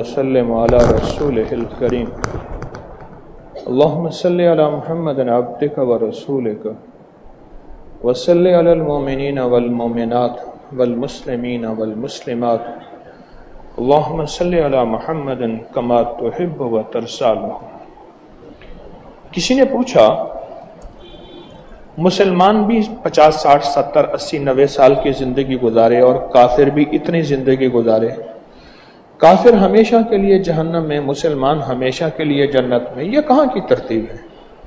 وسلم على رسوله الكريم اللهم صل على محمد عبدك ورسولك وصل على المؤمنين والمؤمنات والمسلمين والمسلمات اللهم صل على محمد كما تحب وترضى. کسی نے پوچھا مسلمان بھی 50 60 70 80 90 سال کی زندگی گزارے اور کافر بھی اتنی زندگی گزارے، کافر ہمیشہ کے لیے جہنم میں، مسلمان ہمیشہ کے لیے جنت میں، یہ کہاں کی ترتیب ہے؟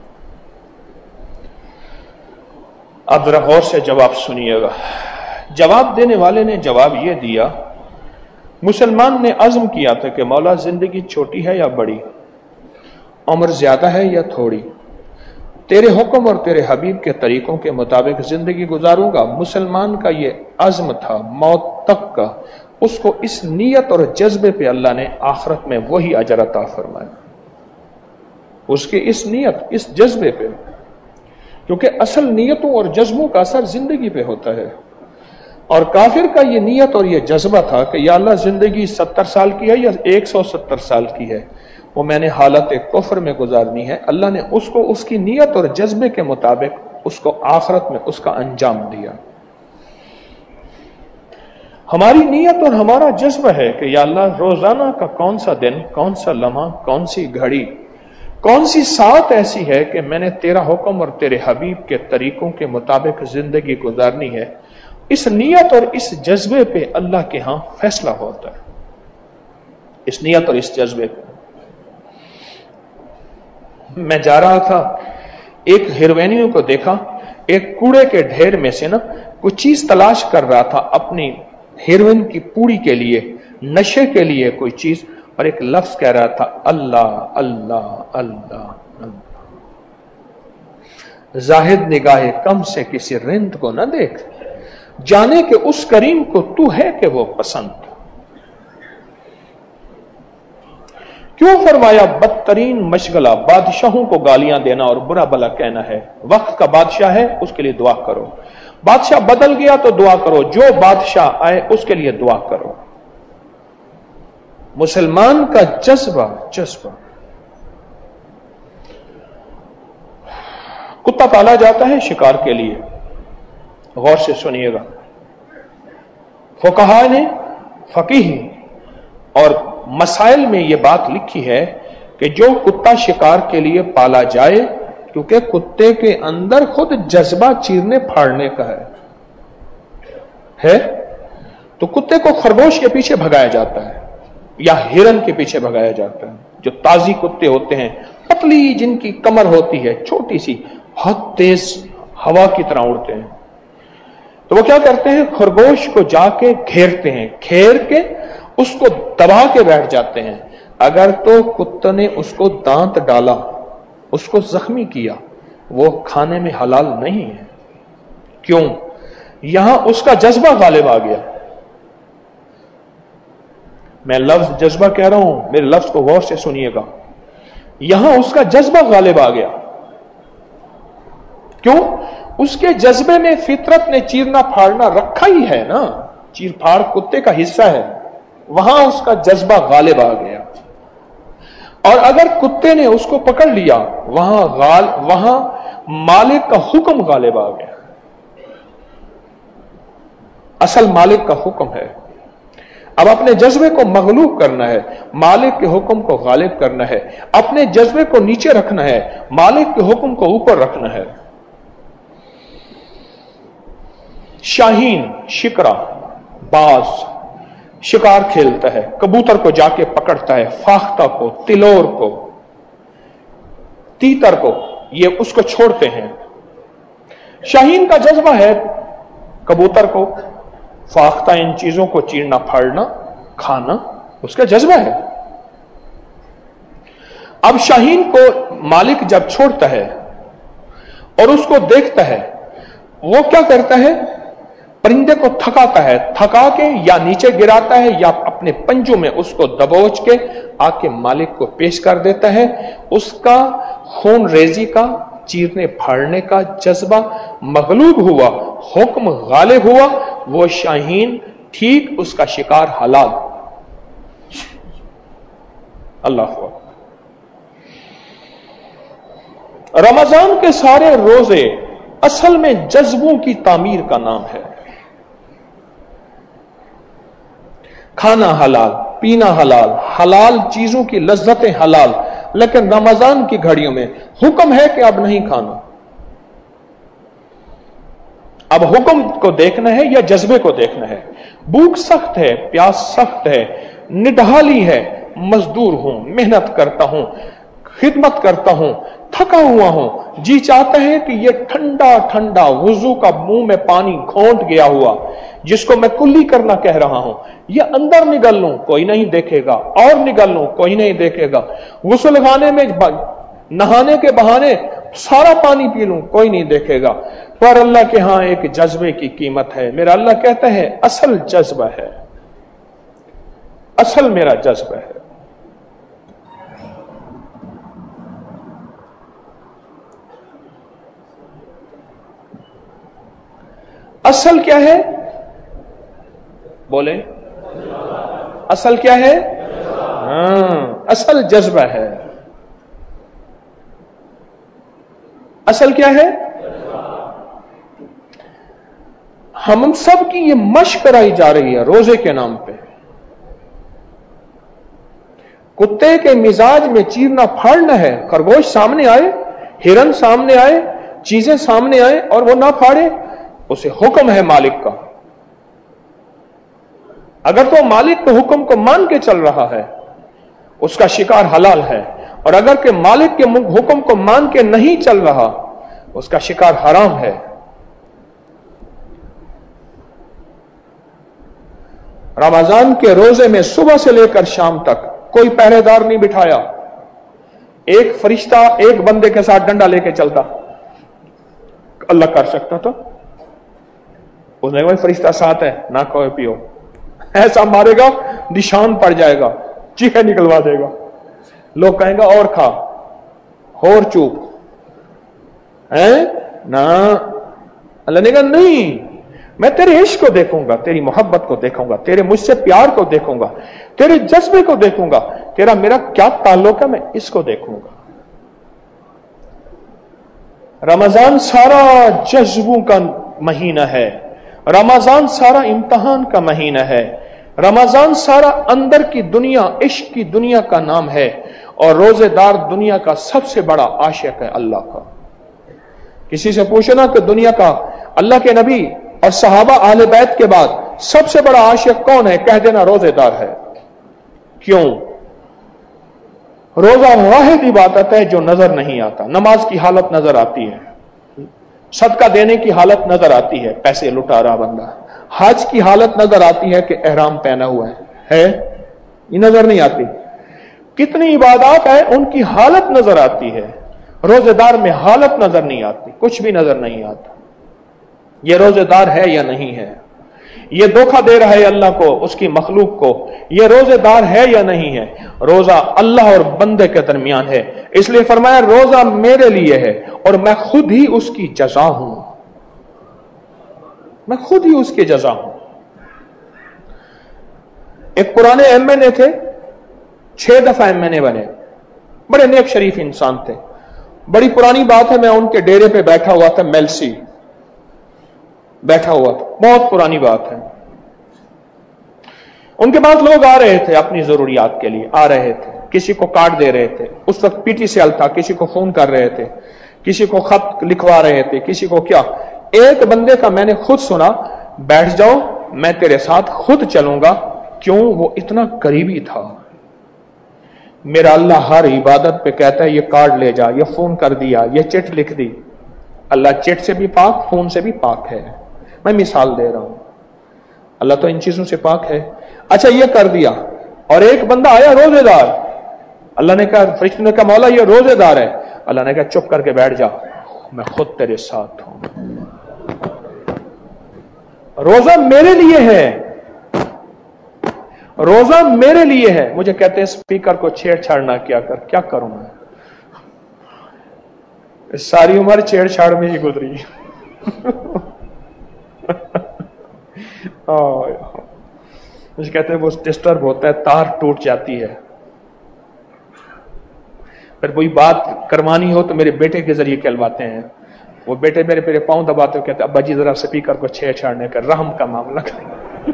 اب ذرا غور سے جواب سنیے گا. جواب دینے والے نے جواب یہ دیا، مسلمان نے عزم کیا تھا کہ مولا زندگی چھوٹی ہے یا بڑی، عمر زیادہ ہے یا تھوڑی، تیرے حکم اور تیرے حبیب کے طریقوں کے مطابق زندگی گزاروں گا. مسلمان کا یہ عزم تھا موت تک کا، اس کو اس نیت اور جذبے پہ اللہ نے آخرت میں وہی اجر عطا فرمایا، اس کے اس نیت اس جذبے پہ، کیونکہ اصل نیتوں اور جذبوں کا اثر زندگی پہ ہوتا ہے. اور کافر کا یہ نیت اور یہ جذبہ تھا کہ یا اللہ زندگی 70 سال کی ہے یا 170 سال کی ہے، وہ میں نے حالت کفر میں گزارنی ہے. اللہ نے اس کو اس کی نیت اور جذبے کے مطابق اس کو آخرت میں اس کا انجام دیا. ہماری نیت اور ہمارا جذبہ ہے کہ یا اللہ روزانہ کا کون سا دن، کون سا لمحہ، کون سی گھڑی، کون سی ساعت ایسی ہے کہ میں نے تیرا حکم اور تیرے حبیب کے طریقوں کے مطابق زندگی گزارنی ہے. اس نیت اور اس جذبے پہ اللہ کے ہاں فیصلہ ہوتا ہے، اس نیت اور اس جذبے پہ. میں جا رہا تھا، ایک ہیروینیوں کو دیکھا، ایک کوڑے کے ڈھیر میں سے نا کوئی چیز تلاش کر رہا تھا اپنی ہیروئن کی پوری کے لیے، نشے کے لیے کوئی چیز، اور ایک لفظ کہہ رہا تھا اللہ اللہ اللہ اللہ. زاہد نگاہ کم سے کسی رند کو نہ دیکھ، جانے کہ اس کریم کو تو ہے کہ وہ پسند. کیوں فرمایا بدترین مشغلہ بادشاہوں کو گالیاں دینا اور برا بھلا کہنا ہے. وقت کا بادشاہ ہے اس کے لیے دعا کرو، بادشاہ بدل گیا تو دعا کرو، جو بادشاہ آئے اس کے لیے دعا کرو. مسلمان کا جذبہ کتا پالا جاتا ہے شکار کے لیے. غور سے سنیے گا، فقہاء نے فقیہ اور مسائل میں یہ بات لکھی ہے کہ جو کتا شکار کے لیے پالا جائے، کیونکہ کتے کے اندر خود جذبہ چیرنے پھاڑنے کا ہے، تو کتے کو خرگوش کے پیچھے بھگایا جاتا ہے یا ہرن کے پیچھے بھگایا جاتا ہے. جو تازی کتے ہوتے ہیں، پتلی جن کی کمر ہوتی ہے، چھوٹی سی، بہت تیز ہوا کی طرح اڑتے ہیں، تو وہ کیا کرتے ہیں، خرگوش کو جا کے گھیرتے ہیں، گھیر کے اس کو دبا کے بیٹھ جاتے ہیں. اگر تو کتے نے اس کو دانت ڈالا، اس کو زخمی کیا، وہ کھانے میں حلال نہیں ہے. کیوں؟ یہاں اس کا جذبہ غالب آ گیا. میں لفظ جذبہ کہہ رہا ہوں، میرے لفظ کو غور سے سنیے گا. یہاں اس کا جذبہ غالب آ گیا. کیوں؟ اس کے جذبے میں فطرت نے چیرنا پھاڑنا رکھا ہی ہے نا، چیر پھاڑ کتے کا حصہ ہے، وہاں اس کا جذبہ غالب آ گیا. اور اگر کتے نے اس کو پکڑ لیا، وہاں مالک کا حکم غالب آ گیا. اصل مالک کا حکم ہے. اب اپنے جذبے کو مغلوب کرنا ہے، مالک کے حکم کو غالب کرنا ہے. اپنے جذبے کو نیچے رکھنا ہے، مالک کے حکم کو اوپر رکھنا ہے. شاہین، شکرا، باز شکار کھیلتا ہے، کبوتر کو جا کے پکڑتا ہے، فاختہ کو، تلور کو، تیتر کو، یہ اس کو چھوڑتے ہیں. شاہین کا جذبہ ہے کبوتر کو، فاختہ، ان چیزوں کو چیرنا پھاڑنا کھانا، اس کا جذبہ ہے. اب شاہین کو مالک جب چھوڑتا ہے اور اس کو دیکھتا ہے، وہ کیا کرتا ہے، پرندے کو تھکاتا ہے، تھکا کے یا نیچے گراتا ہے یا اپنے پنجوں میں اس کو دبوچ کے آ کے مالک کو پیش کر دیتا ہے. اس کا خون ریزی کا، چیرنے پھاڑنے کا جذبہ مغلوب ہوا، حکم غالب ہوا، وہ شاہین ٹھیک، اس کا شکار حلال. अल्लाह अकबर। रमजान के सारे रोजे असल में जज्बों की तामीर का नाम है। खाना हलाल, पीना हलाल, हलाल चीजों की लज्जतें हलाल, लेकिन रमजान की घड़ियों में हुक्म है कि अब नहीं खाना। अब हुक्म को देखना है या जज्बे को देखना है। भूख सख्त है, प्यास सख्त है, निढाली है, मजदूर हूं, मेहनत करता हूं, खिदमत करता हूं, थका हुआ हूं, जी चाहता है कि ये ठंडा ठंडा वुजू का मुंह में पानी घोंट गया हुआ जिसको मैं कुल्ली करना कह रहा हूं, ये अंदर निगल लूं, कोई नहीं देखेगा, और निगल लूं, कोई नहीं देखेगा, गुस्ल खाने में नहाने के बहाने सारा पानी पी लूं, कोई नहीं देखेगा। पर अल्लाह के यहां एक जज्बे की कीमत है। मेरा अल्लाह कहता है असल जज्बा है, असल मेरा जज्बा है। असल क्या है? बोले, असल क्या है? असल जज्बा है। असल क्या है? हम सब की ये मशक कराई जा रही है रोजे के नाम पे। कुत्ते के मिजाज में चीरना फाड़ना है, खरगोश सामने आए, हिरन सामने आए, चीजें सामने आए और वो ना फाड़े, उसे हुक्म है मालिक का। अगर तो मालिक के हुक्म को मान के चल रहा है उसका शिकार हलाल है, और अगर के मालिक के हुक्म को मान के नहीं चल रहा उसका शिकार हराम है। रमजान के रोजे में सुबह से लेकर शाम तक कोई पहरेदार नहीं बिठाया। एक फरिश्ता एक बंदे के साथ डंडा लेके चलता, अल्लाह कर सकता था। उसने कहा फरिश्ता साथ है, ना कोई पियो, ऐसा मारेगा निशान पड़ जाएगा, चीखे निकलवा देगा। लोग कहेंगे और खा, और चुप है ना। अल्लाह ने कहा नहीं, मैं तेरे इश्क को देखूंगा, तेरी मोहब्बत को देखूंगा, तेरे मुझसे प्यार को देखूंगा, तेरे जज्बे को देखूंगा, तेरा मेरा क्या ताल्लुक है, मैं इसको देखूंगा। रमजान सारा जज्बों का महीना है, रमजान सारा इम्तिहान का महीना है, रमजान सारा अंदर की दुनिया, इश्क की दुनिया का नाम है। और रोजेदार दुनिया का सबसे बड़ा आशिक है अल्लाह का। किसी से पूछना कि दुनिया का अल्लाह के नबी और सहाबा आले बैत के बाद सबसे बड़ा आशिक कौन है, कह देना रोजेदार है। क्यों? रोजा वाहिद इबादत है जो नजर नहीं आता। नमाज की हालत नजर आती है, सदका देने की हालत नजर आती है, पैसे लुटा रहा बंदा, हज की हालत नजर आती है कि एहराम पहना हुआ है, ये नजर नहीं आती। कितनी इबादत है उनकी हालत नजर आती है, रोजेदार में हालत नजर नहीं आती, कुछ भी नजर नहीं आता। ये रोजेदार है या नहीं है, ये धोखा दे रहा है अल्लाह को, उसकी मखलूक को, ये रोजेदार है या नहीं है। रोजा अल्लाह और बंदे के दरमियान है, इसलिए फरमाया रोजा मेरे लिए है और मैं खुद ही उसकी जजा हूं, मैं खुद ही उसकी जजा हूं। एक पुराने एमएनए थे, 6 दफा एमएनए बने, बड़े नेक शरीफ इंसान थे। बड़ी पुरानी बात है, मैं उनके डेरे पे बैठा हुआ था, मेलसी बैठा हुआ था, बहुत पुरानी बात है। उनके पास लोग आ रहे थे अपनी जरूरियात के लिए, आ रहे थे, किसी को कार्ड दे रहे थे, उस वक्त पीटीसीएल था, किसी को फोन कर रहे थे, किसी को खत लिखवा रहे थे, किसी को क्या। एक बंदे का मैंने खुद सुना, बैठ जाओ मैं तेरे साथ खुद चलूंगा। क्यों? वो इतना करीबी था। मेरा अल्लाह हर इबादत पे कहता है ये कार्ड ले जा, ये फोन कर दिया, ये चिट लिख दी। अल्लाह चिट से भी पाक, फोन से भी पाक है। मैं मिसाल दे रहा हूं, अल्लाह तो इन चीजों से पाक है। अच्छा ये कर दिया, और एक बंदा आया रोजेदार, अल्लाह ने कहा, फरिश्ते ने कहा मौला ये रोजेदार है। अल्लाह ने कहा चुप करके बैठ जा, मैं खुद तेरे साथ हूं। रोजा मेरे लिए है, रोजा मेरे लिए है। मुझे कहते हैं स्पीकर को छेड़छाड़ ना किया कर, क्या करूं मैं, सारी उम्र छेड़छाड़ में ही गुजरी। मुझे कहते हैं वो डिस्टर्ब होता है, तार टूट जाती है, پھر کوئی بات کروانی ہو تو میرے بیٹے کے ذریعے کہلواتے ہیں. وہ بیٹے میرے پاؤں دباتے ہو، کہتے ابا جی ذرا سپیکر کو چھیڑ چھاڑنے کا رحم کا معاملہ کریں.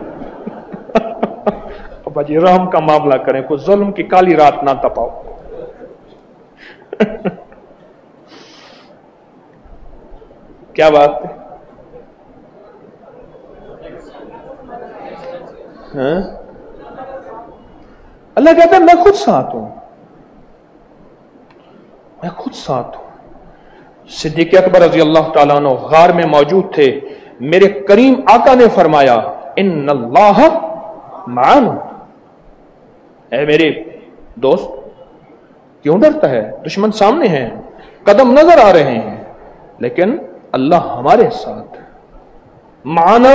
ابا جی رحم کا معاملہ کریں، کوئی ظلم کی کالی رات نہ تپاؤ. کیا بات ہے؟ اللہ کہتا ہے میں خود ساتھ ہوں، میں خود ساتھ ہوں. صدیق اکبر رضی اللہ تعالیٰ عنہ غار میں موجود تھے. میرے کریم آقا نے فرمایا ان اللہ معنا. اے میرے دوست کیوں ڈرتا ہے؟ دشمن سامنے ہیں، قدم نظر آ رہے ہیں، لیکن اللہ ہمارے ساتھ. معنا،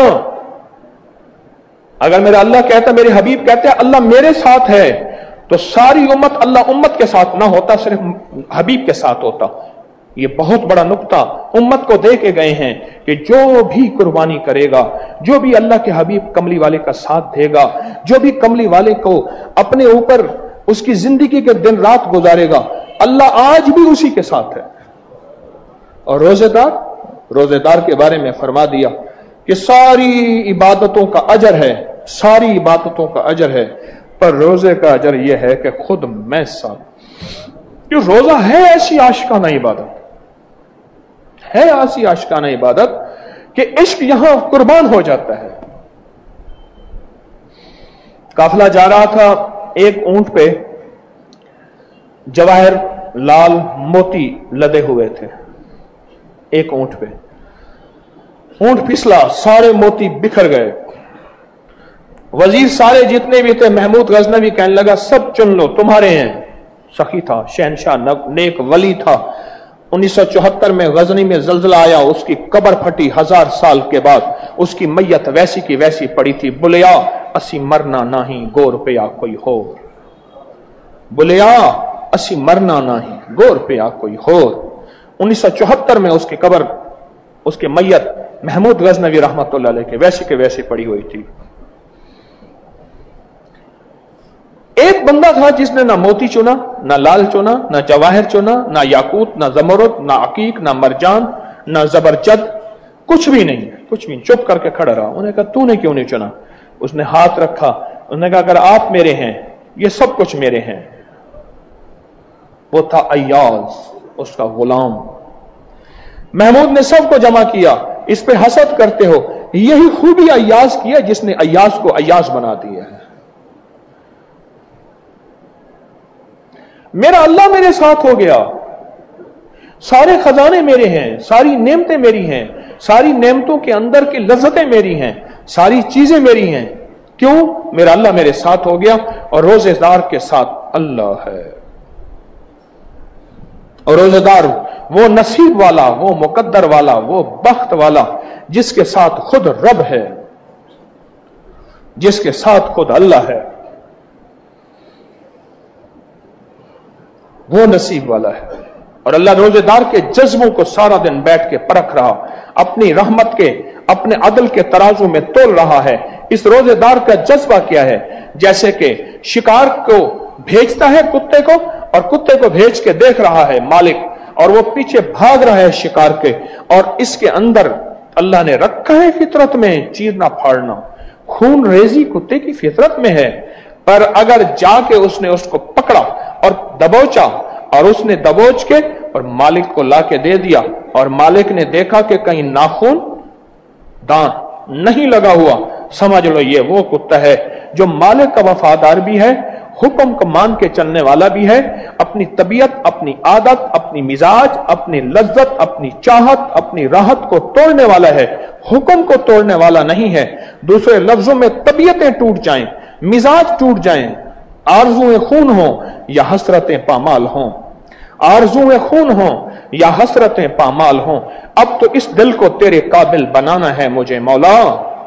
اگر میرا اللہ کہتا، میرے حبیب کہتے ہیں اللہ میرے ساتھ ہے، تو ساری امت، اللہ امت کے ساتھ نہ ہوتا، صرف حبیب کے ساتھ ہوتا. یہ بہت بڑا نقطہ امت کو دے کے گئے ہیں کہ جو بھی قربانی کرے گا، جو بھی اللہ کے حبیب کملی والے کا ساتھ دے گا، جو بھی کملی والے کو اپنے اوپر اس کی زندگی کے دن رات گزارے گا، اللہ آج بھی اسی کے ساتھ ہے. اور روزے دار کے بارے میں فرما دیا کہ ساری عبادتوں کا اجر ہے، ساری عبادتوں کا اجر ہے، پر روزے کا اجر یہ ہے کہ خود میں ساتھ. کہ روزہ ہے ایسی عاشقانہ عبادت، ہے ایسی عاشقانہ عبادت کہ عشق یہاں قربان ہو جاتا ہے. قافلہ جا رہا تھا، ایک اونٹ پہ جواہر لال موتی لدے ہوئے تھے. ایک اونٹ پہ اونٹ پھسلا، سارے موتی بکھر گئے. وزیر سارے جتنے بھی تھے، محمود غزنوی کہنے لگا سب چن لو، تمہارے ہیں. سخی تھا، شہنشاہ نیک ولی تھا. 1974 میں غزنی میں زلزلہ آیا، اس کی قبر پھٹی 1000 سال کے بعد، اس کی میت ویسی کی ویسی پڑی تھی. بلیا اسی مرنا نہیں، گو روپیہ کوئی ہو. بلیا اسی مرنا نہیں، گو روپیہ کوئی ہو. 1974 میں اس کی قبر، اس کی میت محمود غزنوی رحمت اللہ علیہ کے ویسی پڑی ہوئی تھی. ایک بندہ تھا جس نے نہ موتی چنا، نہ لال چنا، نہ جواہر چنا، نہ یاقوت، نہ زمرد، نہ عقیق، نہ مرجان، نہ زبرجد، کچھ بھی نہیں، کچھ بھی. چپ کر کے کھڑا رہا. انہوں نے کہا تو نے کیوں نہیں چنا؟ اس نے ہاتھ رکھا. انہوں نے کہا اگر آپ میرے ہیں، یہ سب کچھ میرے ہیں. وہ تھا ایاز، اس کا غلام. محمود نے سب کو جمع کیا. اس پہ حسد کرتے ہو، یہی خوبی ایاز کی ہے جس نے ایاز کو ایاز بنا دیا ہے. میرا اللہ میرے ساتھ ہو گیا، سارے خزانے میرے ہیں، ساری نعمتیں میری ہیں، ساری نعمتوں کے اندر کی لذتیں میری ہیں، ساری چیزیں میری ہیں. کیوں؟ میرا اللہ میرے ساتھ ہو گیا. اور روزے دار کے ساتھ اللہ ہے. اور روزے دار وہ نصیب والا، وہ مقدر والا، وہ بخت والا جس کے ساتھ خود رب ہے، جس کے ساتھ خود اللہ ہے، وہ نصیب والا ہے. اور اللہ روزے دار کے جذبوں کو سارا دن بیٹھ کے پرکھ رہا، اپنی رحمت کے، اپنے عدل کے ترازو میں تول رہا ہے. اس روزے دار کا جذبہ کیا ہے؟ جیسے کہ شکار کو بھیجتا ہے کتے کو، اور کتے کو بھیج کے دیکھ رہا ہے مالک، اور وہ پیچھے بھاگ رہا ہے شکار کے، اور اس کے اندر اللہ نے رکھا ہے فطرت میں چیرنا پھاڑنا، خون ریزی کتے کی فطرت میں ہے. پر اگر جا کے اس نے اس کو پکڑا اور دبوچا، اور اس نے دبوچ کے اور مالک کو لا کے دے دیا، اور مالک نے دیکھا کہ کہیں ناخن دانت نہیں لگا ہوا، سمجھ لو یہ وہ کتا ہے جو مالک کا وفادار بھی ہے، حکم کو مان کے چلنے والا بھی ہے، اپنی طبیعت، اپنی عادت، اپنی مزاج، اپنی لذت، اپنی چاہت، اپنی راحت کو توڑنے والا ہے، حکم کو توڑنے والا نہیں ہے. دوسرے لفظوں میں طبیعتیں ٹوٹ جائیں، مزاج ٹوٹ جائیں، آرزویں خون ہوں یا حسرتیں پامال ہوں، آرزویں خون ہوں یا حسرتیں پامال ہوں، اب تو اس دل کو تیرے قابل بنانا ہے مجھے مولا.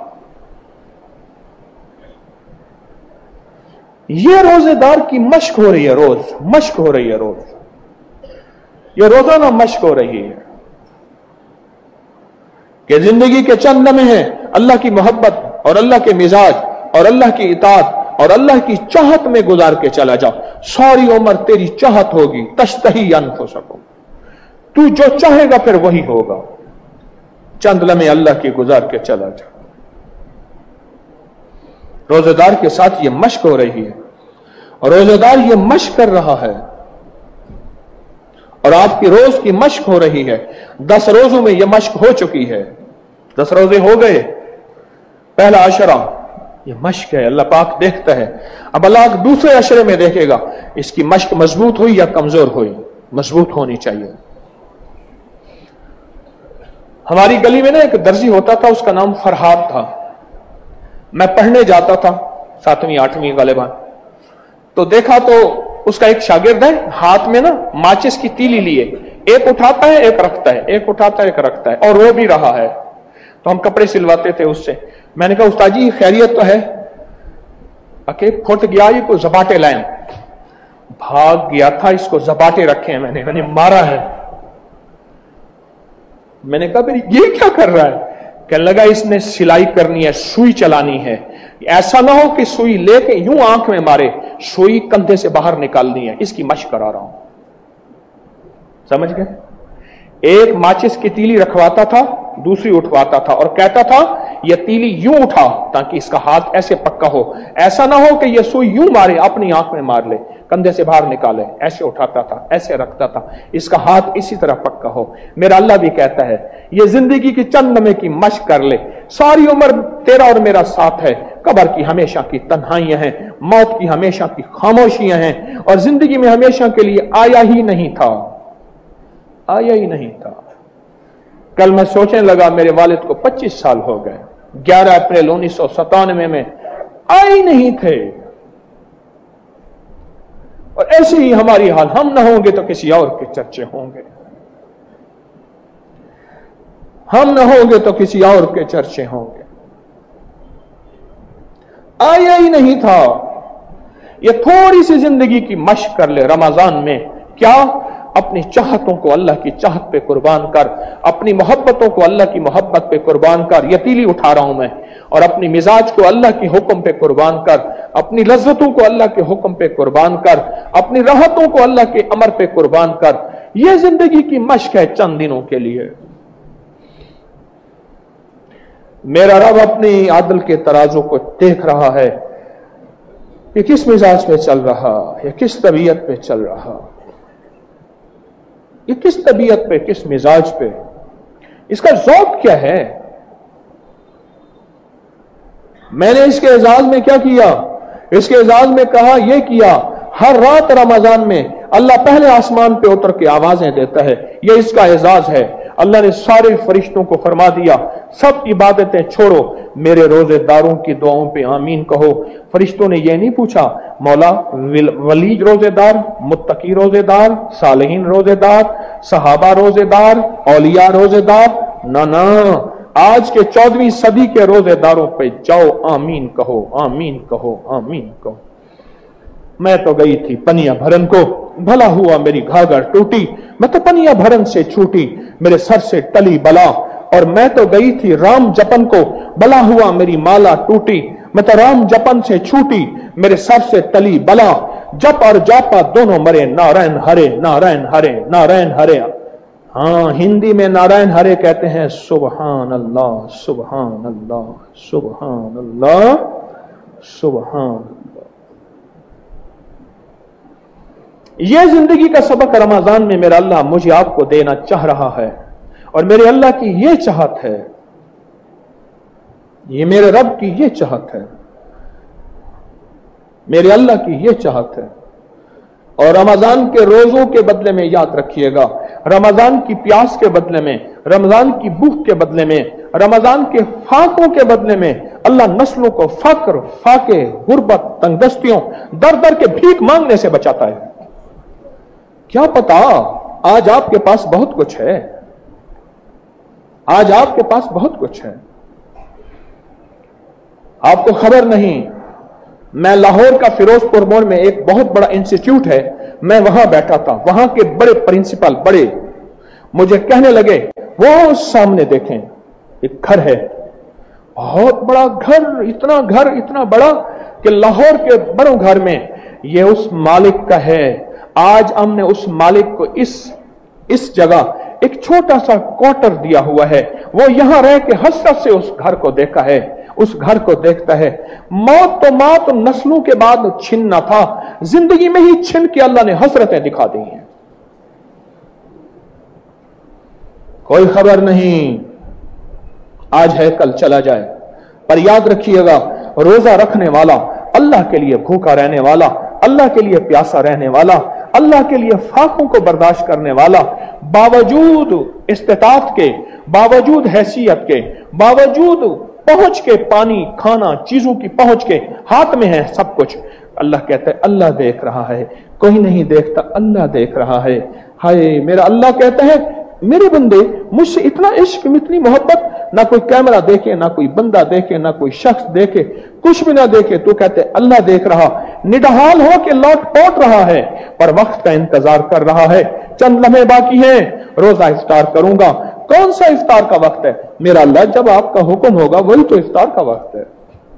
یہ روزے دار کی مشق ہو رہی ہے، روز مشق ہو رہی ہے، روز یہ روزانہ مشق ہو رہی ہے کہ زندگی کے چند لمحے ہیں، اللہ کی محبت اور اللہ کے مزاج اور اللہ کی اطاعت اور اللہ کی چاہت میں گزار کے چلا جا. ساری عمر تیری چاہت ہوگی. تشتہی انفسکم، تو جو چاہے گا پھر وہی ہوگا. چند لمحے اللہ کی گزار کے چلا جا. روزے دار کے ساتھ یہ مشق ہو رہی ہے، اور روزے دار یہ مشق کر رہا ہے، اور آپ کی روز کی مشق ہو رہی ہے. 10 روزوں میں یہ مشق ہو چکی ہے. 10 روزے ہو گئے، پہلا عشرہ یہ مشق ہے، اللہ پاک دیکھتا ہے. اب اللہ دوسرے عشرے میں دیکھے گا اس کی مشق مضبوط ہوئی یا کمزور ہوئی. مضبوط ہونی چاہیے. ہماری گلی میں نا ایک درزی ہوتا تھا، اس کا نام فرحاد تھا. میں پڑھنے جاتا تھا 7ویں 8ویں غالباً، تو دیکھا تو اس کا ایک شاگرد ہے، ہاتھ میں نا ماچس کی تیلی لیے، ایک اٹھاتا ہے ایک رکھتا ہے، ایک اٹھاتا ہے ایک رکھتا ہے، اور رو بھی رہا ہے. تو ہم کپڑے سلواتے تھے اس سے. میں نے کہا استاد جی خیریت تو ہے؟ اکے پھٹ گیا یہ کوئی زباٹے لائن. بھاگ گیا تھا، اس کو زباٹے رکھے ہیں میں نے مارا ہے. میں نے کہا پھر یہ کیا کر رہا ہے؟ کہنے لگا اس نے سلائی کرنی ہے، سوئی چلانی ہے. ایسا نہ ہو کہ سوئی لے کے یوں آنکھ میں مارے، سوئی کندھے سے باہر نکالنی ہے. اس کی مشق کرا رہا ہوں. سمجھ گئے؟ ایک ماچس کی تیلی رکھواتا تھا، دوسری اٹھواتا تھا، اور کہتا تھا یہ تیلی یوں اٹھا تاکہ اس کا ہاتھ ایسے پکا ہو. ایسا نہ ہو کہ یہ سوئی یوں مارے، اپنی آنکھ میں مار لے، کندھے سے باہر نکالے. ایسے اٹھاتا تھا، ایسے رکھتا تھا، اس کا ہاتھ اسی طرح پکا ہو. میرا اللہ بھی کہتا ہے یہ زندگی کی چند لمحے کی مشق کر لے. ساری عمر تیرا اور میرا ساتھ ہے. قبر کی ہمیشہ کی تنہائیاں ہیں، موت کی ہمیشہ کی خاموشیاں ہیں، اور زندگی میں ہمیشہ کے لیے آیا ہی نہیں تھا. آیا ہی نہیں تھا. کل میں سوچنے لگا میرے والد کو 25 سال ہو گئے. 11 اپریل 1997 میں آئے ہی نہیں تھے. اور ایسے ہی ہماری حال، ہم نہ ہوں گے تو کسی اور کے چرچے ہوں گے. ہم نہ ہوں گے تو کسی اور کے چرچے ہوں گے. آیا ہی نہیں تھا. یہ تھوڑی سی زندگی کی مشق کر لے رمضان میں. کیا؟ اپنی چاہتوں کو اللہ کی چاہت پہ قربان کر، اپنی محبتوں کو اللہ کی محبت پہ قربان کر. یہ تیلی اٹھا رہا ہوں میں. اور اپنی مزاج کو اللہ کے حکم پہ قربان کر، اپنی لذتوں کو اللہ کے حکم پہ قربان کر، اپنی راحتوں کو اللہ کے امر پہ قربان کر. یہ زندگی کی مشق ہے چند دنوں کے لیے. میرا رب اپنی عدل کے ترازو کو دیکھ رہا ہے کہ کس مزاج پہ چل رہا، یا کس طبیعت پہ چل رہا، یہ کس طبیعت پہ، کس مزاج پہ، اس کا ذوق کیا ہے. میں نے اس کے اعزاز میں کیا کیا؟ اس کے اعزاز میں کہا یہ کیا، ہر رات رمضان میں اللہ پہلے آسمان پہ اتر کے آوازیں دیتا ہے. یہ اس کا اعزاز ہے. اللہ نے سارے فرشتوں کو فرما دیا سب عبادتیں چھوڑو، میرے روزے داروں کی دعاؤں پہ آمین کہو. فرشتوں نے یہ نہیں پوچھا مولا ولی روزے دار، متقی روزے دار، صالحین روزے دار، صحابہ روزے دار، اولیاء روزے دار. نہ، آج کے 14ویں صدی کے روزے داروں پہ جاؤ آمین کہو، آمین کہو، آمین کہو. میں تو گئی تھی پنیا بھرن کو، بھلا ہوا میری گھاگھر ٹوٹی. میں تو پنیا بھرن سے چھوٹی، میرے سر سے ٹلی بلا. اور میں تو گئی تھی رام جپن کو، بھلا ہوا میری مالا ٹوٹی. میں تو رام جپن سے چھوٹی، میرے سر سے ٹلی بلا. جپ اور جاپا دونوں مرے، نارائن ہرے، نارائن ہرے، نارائن ہرے. ہاں ہندی میں نارائن ہرے کہتے ہیں سبحان اللہ، سبحان اللہ، سبحان اللہ، سبحان اللہ. یہ زندگی کا سبق رمضان میں میرا اللہ مجھے آپ کو دینا چاہ رہا ہے. اور میرے اللہ کی یہ چاہت ہے، یہ میرے رب کی یہ چاہت ہے، میرے اللہ کی یہ چاہت ہے. اور رمضان کے روزوں کے بدلے میں یاد رکھیے گا، رمضان کی پیاس کے بدلے میں، رمضان کی بھوک کے بدلے میں، رمضان کے فاقوں کے بدلے میں اللہ نسلوں کو فقر، فاقے، غربت، تنگ دستیوں، در در کے بھیک مانگنے سے بچاتا ہے. کیا پتا آج آپ کے پاس بہت کچھ ہے، آج آپ کے پاس بہت کچھ ہے، آپ کو خبر نہیں. میں لاہور کا فیروز پور موڑ میں ایک بہت بڑا انسٹیٹیوٹ ہے، میں وہاں بیٹھا تھا. وہاں کے بڑے پرنسپل بڑے مجھے کہنے لگے وہ سامنے دیکھیں ایک گھر ہے، بہت بڑا گھر، اتنا بڑا کہ लाहौर के बड़ों घर में ये उस मालिक का है। आज हमने उस मालिक को इस जगह एक छोटा सा क्वार्टर दिया हुआ है, वो यहां रह के हसरत से उस घर को देखा है, उस घर को देखता है। मौत तो नस्लों के बाद छीनना था, जिंदगी में ही छीन के अल्लाह ने हसरतें दिखा दी हैं। कोई खबर नहीं आज है कल चला जाए, पर याद रखिएगा रोजा रखने वाला, अल्लाह के लिए भूखा रहने वाला, अल्लाह के लिए प्यासा रहने वाला, अल्लाह के लिए फाकों को बर्दाश्त करने वाला, बावजूद इस्तिताअत के, बावजूद हैसियत के, बावजूद पहुंच के, पानी खाना चीजों की पहुंच के, हाथ में है सब कुछ, अल्लाह कहता है अल्लाह देख रहा है, कोई नहीं देखता, अल्लाह देख रहा है। हाय मेरा अल्लाह कहता है मेरे बंदे मुझसे इतना इश्क, इतनी मोहब्बत, ना कोई कैमरा देखे, ना कोई बंदा देखे, ना कोई शख्स देखे, कुछ भी ना देखे, तो कहते अल्लाह देख रहा, निडहाल हो के लौट पौट रहा है, पर वक्त का इंतजार कर रहा है। चंद लम्हे बाकी हैं, रोजा इफ्तार करूंगा। कौन सा इफ्तार का वक्त है? मेरा अल्लाह जब आपका हुक्म होगा वही तो इफ्तार का वक्त है।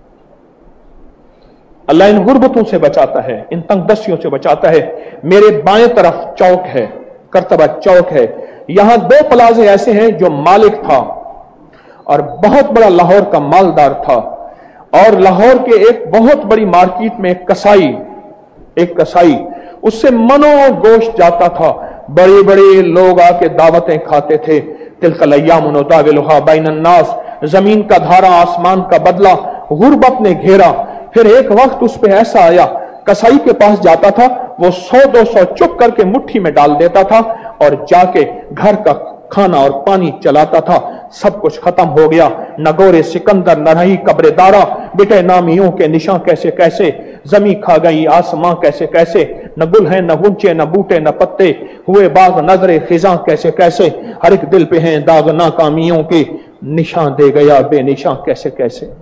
अल्लाह इन गुर्बतों से बचाता है, इन तंगदस्तियों से बचाता है। मेरे बाएं तरफ चौक है, करतबा चौक है, यहां 2 प्लाजे ऐसे हैं जो मालिक था और बहुत बड़ा लाहौर का मालदार था, और लाहौर के एक बहुत बड़ी मार्केट में एक कसाई, उससे मनो गोश्त जाता था। बड़े बड़े लोग आके दावतें खाते थे। तिलकल अय्याम नुदाविलुहा बैनन नास, जमीन का धारा आसमान का बदला, गुर्बत ने घेरा। फिर एक वक्त उस पे ऐसा आया, कसाई के पास जाता था, वो 100-200 चुप करके मुट्ठी में डाल देता था और जाके घर का खाना और पानी चलाता था। सब कुछ खत्म हो गया, न गोरे सिकंदर, न रही कब्रेदारा, बिटे नामियों के निशान कैसे कैसे, जमी खा गई आसमां कैसे कैसे, न गुल है न गुंचे, न बूटे न पत्ते, हुए बाग नजरे खिजा कैसे कैसे, हर एक दिल पे हैं दाग नाकामियों के, निशान दे गया बेनिशान कैसे कैसे।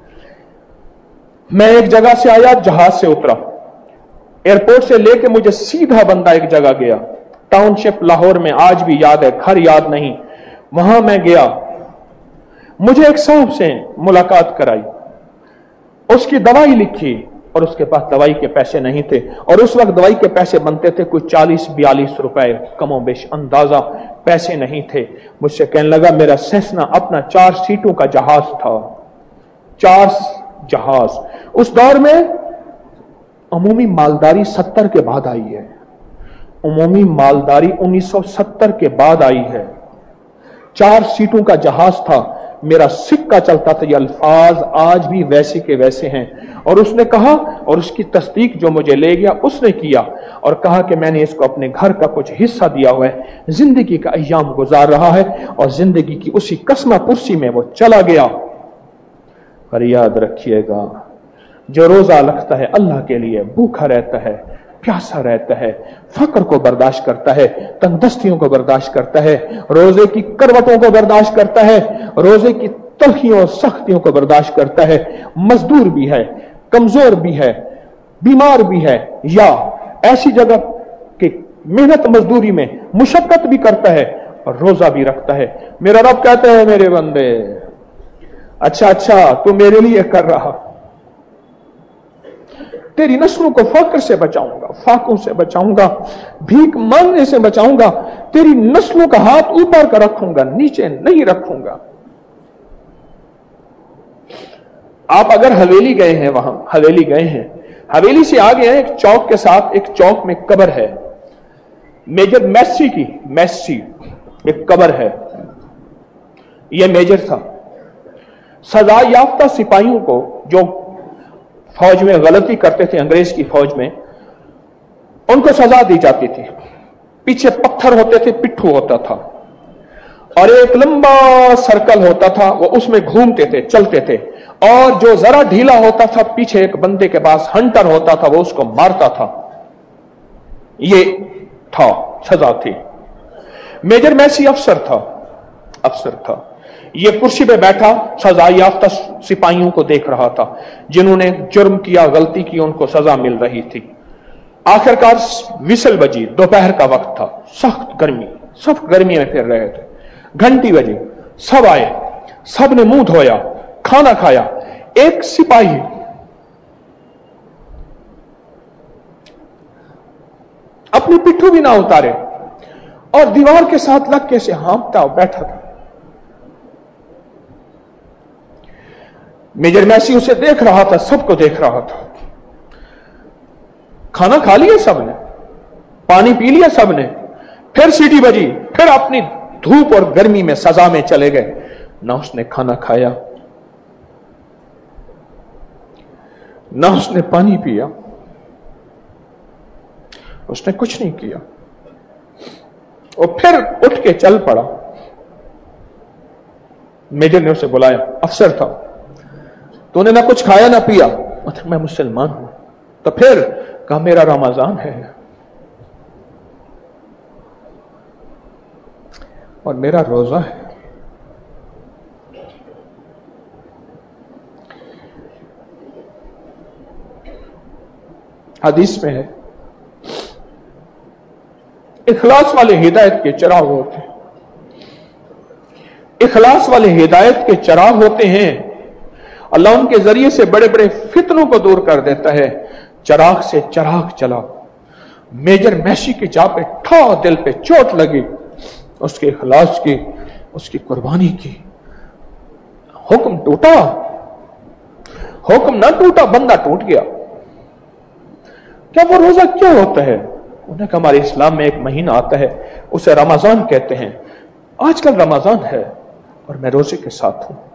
मैं एक जगह से आया, जहाज से उतरा, एयरपोर्ट से लेके मुझे सीधा बंदा एक जगह गया, टाउनशिप लाहौर में, आज भी याद है, घर याद नहीं। वहां मैं गया, मुझे एक साहब से मुलाकात कराई, उसकी दवाई लिखी और उसके पास दवाई के पैसे नहीं थे, और उस वक्त दवाई के पैसे बनते थे कुछ 40-42 रुपए, कमो बेश अंदाजा पैसे नहीं थे। मुझसे कहने लगा मेरा सेस्ना अपना 4 सीटों का जहाज था, 4 जहाज। उस दौर में अमूमी मालदारी 70 के बाद आई है, अमूमी मालदारी 1970 के बाद आई है। 4 सीटों का जहाज था, मेरा सिक्का चलता था। ये अल्फाज आज भी वैसे के वैसे हैं। और उसने कहा, और उसकी तस्दीक जो मुझे ले गया उसने किया, और कहा कि मैंने इसको अपने घर का कुछ हिस्सा दिया हुआ है, जिंदगी का अय्याम गुजार रहा है, और जिंदगी की उसी कसमा पुरसी में वो चला गया। पर याद रखिएगा, जो रोजा रखता है अल्लाह के लिए, भूखा रहता है, प्यासा रहता है, फक्र को बर्दाश्त करता है, तंगदस्तियों को बर्दाश्त करता है, रोजे की करवटों को बर्दाश्त करता है, रोजे की तलखियों और सख्तियों को बर्दाश्त करता है, मजदूर भी है, कमजोर भी है, बीमार भी है, या ऐसी जगह की मेहनत मजदूरी में मुशक्कत भी करता है और रोजा भी रखता है। मेरा रब कहता है मेरे बंदे, अच्छा तू मेरे लिए कर रहा, तेरी नस्लों को फक्र से बचाऊंगा, फाकों से बचाऊंगा, भीख मांगने से बचाऊंगा, तेरी नस्लों का हाथ ऊपर का रखूंगा, नीचे नहीं रखूंगा। आप अगर हवेली गए हैं, वहां हवेली गए हैं, हवेली से आगे हैं, एक चौक के साथ, एक चौक में कब्र है मेजर मैसी की, मैसी एक कब्र है। यह मेजर था। सजा याफ्ता सिपाहियों को जो फौज में गलती करते थे, अंग्रेज की फौज में, उनको सजा दी जाती थी। पीछे पत्थर होते थे, पिट्ठू होता था, और एक लंबा सर्कल होता था, वो उसमें घूमते थे, चलते थे, और जो जरा ढीला होता था, पीछे एक बंदे के पास हंटर होता था, वो उसको मारता था। ये था, सजा थी। मेजर मैसी अफसर था। ये कुर्सी पे बैठा सजा याफ्ता सिपाहियों को देख रहा था, जिन्होंने जुर्म किया, गलती की, उनको सजा मिल रही थी। आखिरकार विसल बजी, दोपहर का वक्त था, सख्त गर्मी, सब गर्मी में फिर रहे थे। घंटी बजी, सब आए, सब ने मुंह धोया, खाना खाया। एक सिपाही अपनी पिट्ठू भी ना उतारे और दीवार के साथ लग के से हाँफता बैठा था। मेजर मैसी उसे देख रहा था, सबको देख रहा था। खाना खा लिया सबने, पानी पी लिया सबने, फिर सीटी बजी, फिर अपनी धूप और गर्मी में सजा में चले गए। ना उसने खाना खाया, ना उसने पानी पिया, उसने कुछ नहीं किया। और फिर उठ के चल पड़ा। मेजर ने उसे बुलाया, अफसर था, तूने ना कुछ खाया ना पिया। मतलब मैं मुसलमान हूं। तो फिर कहा मेरा रमजान है और मेरा रोजा है। हदीस में है, इखलास वाले हिदायत के चिराग होते हैं। इखलास वाले हिदायत के चिराग होते हैं। अल्लाह उनके जरिए से बड़े बड़े फितनों को दूर कर देता है। चिराग से चिराग चला। मेजर मैसी की जा पे ठा दिल पे चोट लगी, उसके इखलास की, उसकी कुर्बानी की। हुक्म टूटा, हुक्म ना टूटा, बंदा टूट गया। क्या वो रोजा क्यों होता है? उन्हें कहा हमारे इस्लाम में एक महीना आता है, उसे रमजान कहते हैं। आजकल रमजान है और मैं रोजे के साथ हूं।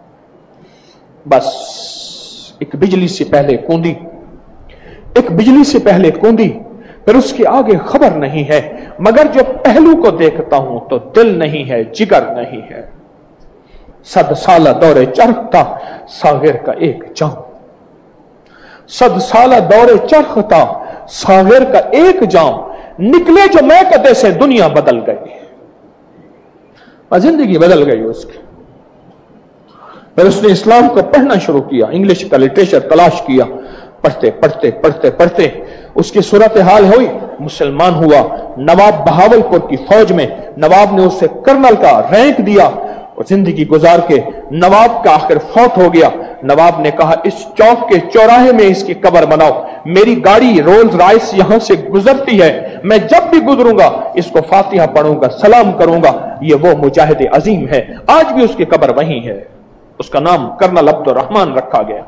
बस एक बिजली से पहले कूदी, एक बिजली से पहले कूदी, फिर उसके आगे खबर नहीं है, मगर जो पहलू को देखता हूं तो दिल नहीं है, जिगर नहीं है। 100 साला दौरे चरखता सागिर का एक जाम, 100 साला दौरे चरखता सागिर का एक जाम, निकले जो मैं कदे से दुनिया बदल गई और जिंदगी बदल गई उसकी। फिर उसने इस्लाम को पढ़ना शुरू किया, इंग्लिश का लिटरेचर तलाश किया। पढ़ते पढ़ते पढ़ते पढ़ते उसकी सूरत हाल हुई, मुसलमान हुआ। नवाब बहावलपुर की फौज में नवाब ने उसे कर्नल का रैंक दिया और जिंदगी गुजार के नवाब का आखिर फौत हो गया। नवाब ने कहा इस चौक के चौराहे में इसकी कब्र बनाओ। मेरी गाड़ी रोल्स रॉयस यहां से गुजरती है, मैं जब भी गुजरूंगा इसको फातिहा पढ़ूंगा, सलाम करूंगा। ये वो मुजाहिद अजीम है। आज भी उसकी कब्र वहीं है। उसका नाम कर्नल अब्दुल रहमान रखा गया।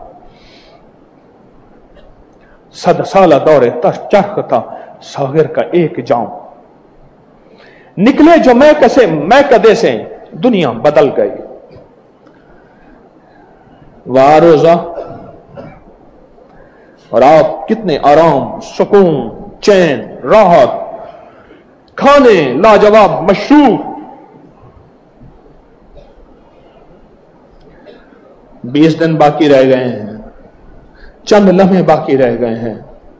100 साला दौरे चरखता सागिर का एक जाम, निकले जो मैं कदे से दुनिया बदल गई। वाह रोजा! और आप कितने आराम, सुकून, चैन, राहत, खाने लाजवाब मशरूब। 20 दिन बाकी रह गए हैं, चंद लम्हे बाकी रह गए हैं।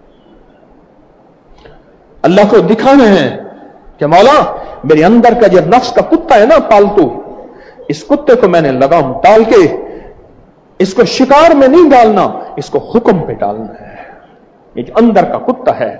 अल्लाह को दिखाना है कि मौला मेरे अंदर का जो नफ्स का कुत्ता है ना पालतू, इस कुत्ते को मैंने लगाम डाल के इसको शिकार में नहीं डालना, इसको हुक्म पे डालना है। ये जो अंदर का कुत्ता है।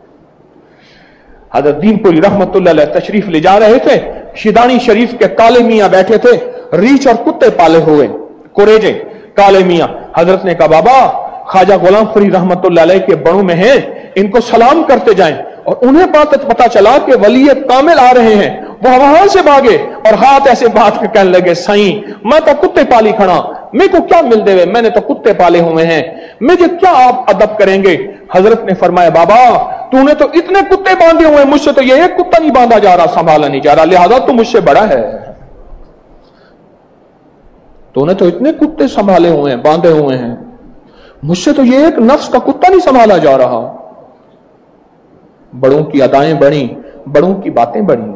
हजरत दीनपुरी रहमतुल्लाह अलैह तशरीफ ले जा रहे थे, शिदानी शरीफ के काले मियां बैठे थे, रीछ और कुत्ते पाले हुए, कुरेजे काले मियां। हजरत ने कहा बाबा ख्वाजा गुलाम फरीद रहमतुल्लाह अलैह के बड़ों में हैं, इनको सलाम करते जाएं। और उन्हें पता चला कि वली कामिल आ रहे हैं। वो वहां से भागे और हाथ ऐसे बात के कहने लगे, साईं मैं तो कुत्ते पाली खड़ा, मेरे को क्या मिल देवे, मैंने तो कुत्ते पाले हुए हैं, मुझे क्या आप अदब करेंगे। हजरत ने फरमाया बाबा तूने तो इतने कुत्ते बांधे हुए, मुझसे तो ये एक कुत्ता नहीं बांधा जा रहा, संभाला नहीं जा रहा, लिहाजा तू मुझसे बड़ा है। तूने तो इतने कुत्ते संभाले हुए हैं, बांधे हुए हैं, मुझसे तो ये एक नफ्स का कुत्ता नहीं संभाला जा रहा। बड़ों की अदाएं बढ़ी, बड़ों की बातें बढ़ी।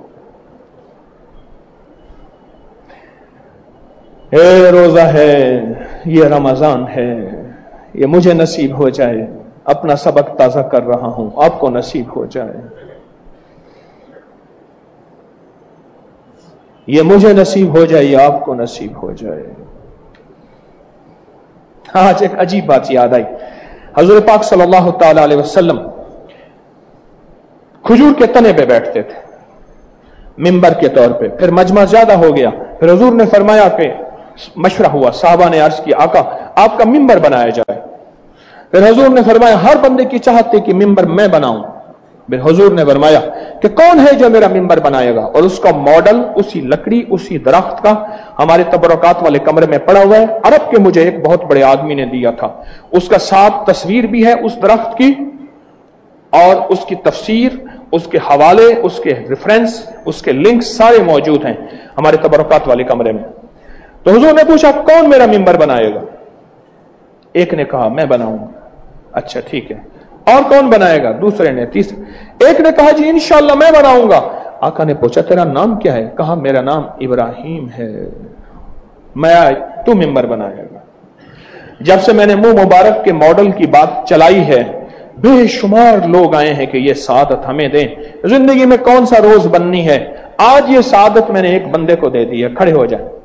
ये रोजा है, ये रमजान है, ये मुझे नसीब हो जाए। अपना सबक ताजा कर रहा हूं, आपको नसीब हो जाए। ये मुझे नसीब हो जाए, ये आपको नसीब हो जाए। आज एक अजीब बात याद आई। हजूर पाक सल्लल्लाहु ताला अलैहि वसल्लम खजूर के तने पे बैठते थे मिंबर के तौर पे। फिर मजमा ज्यादा हो गया, फिर हजूर ने फरमाया कि मशवरा हुआ, साहबा ने अर्ज किया आका आपका मिंबर बनाया जाए। फिर हजूर ने फरमाया हर बंदे की चाहत थी कि मिंबर मैं बनाऊं। حضور نے فرمایا کہ کون ہے جو میرا ممبر بنائے گا، اور اس کا ماڈل اسی لکڑی اسی درخت کا ہمارے تبرکات والے کمرے میں پڑا ہوا ہے، عرب کے مجھے ایک بہت بڑے آدمی نے دیا تھا، اس کا ساتھ تصویر بھی ہے اس درخت کی، اور اس کی تفسیر، اس کے حوالے، اس کے ریفرنس، اس کے لنکس سارے موجود ہیں ہمارے تبرکات والے کمرے میں۔ تو حضور نے پوچھا کون میرا ممبر بنائے گا؟ ایک نے کہا میں بناؤں گا۔ اچھا ٹھیک ہے، اور کون بنائے گا؟ دوسرے نے، تیسرے، ایک نے کہا جی انشاءاللہ میں بناؤں گا۔ آقا نے پوچھا تیرا نام کیا ہے؟ کہا میرا نام ابراہیم ہے۔ میں تو ممبر بنائے گا۔ جب سے میں نے منہ مبارک کے ماڈل کی بات چلائی ہے، بے شمار لوگ آئے ہیں کہ یہ سعادت ہمیں دیں، زندگی میں کون سا روز بننی ہے، آج یہ سعادت میں نے ایک بندے کو دے دی ہے، کھڑے ہو جائیں۔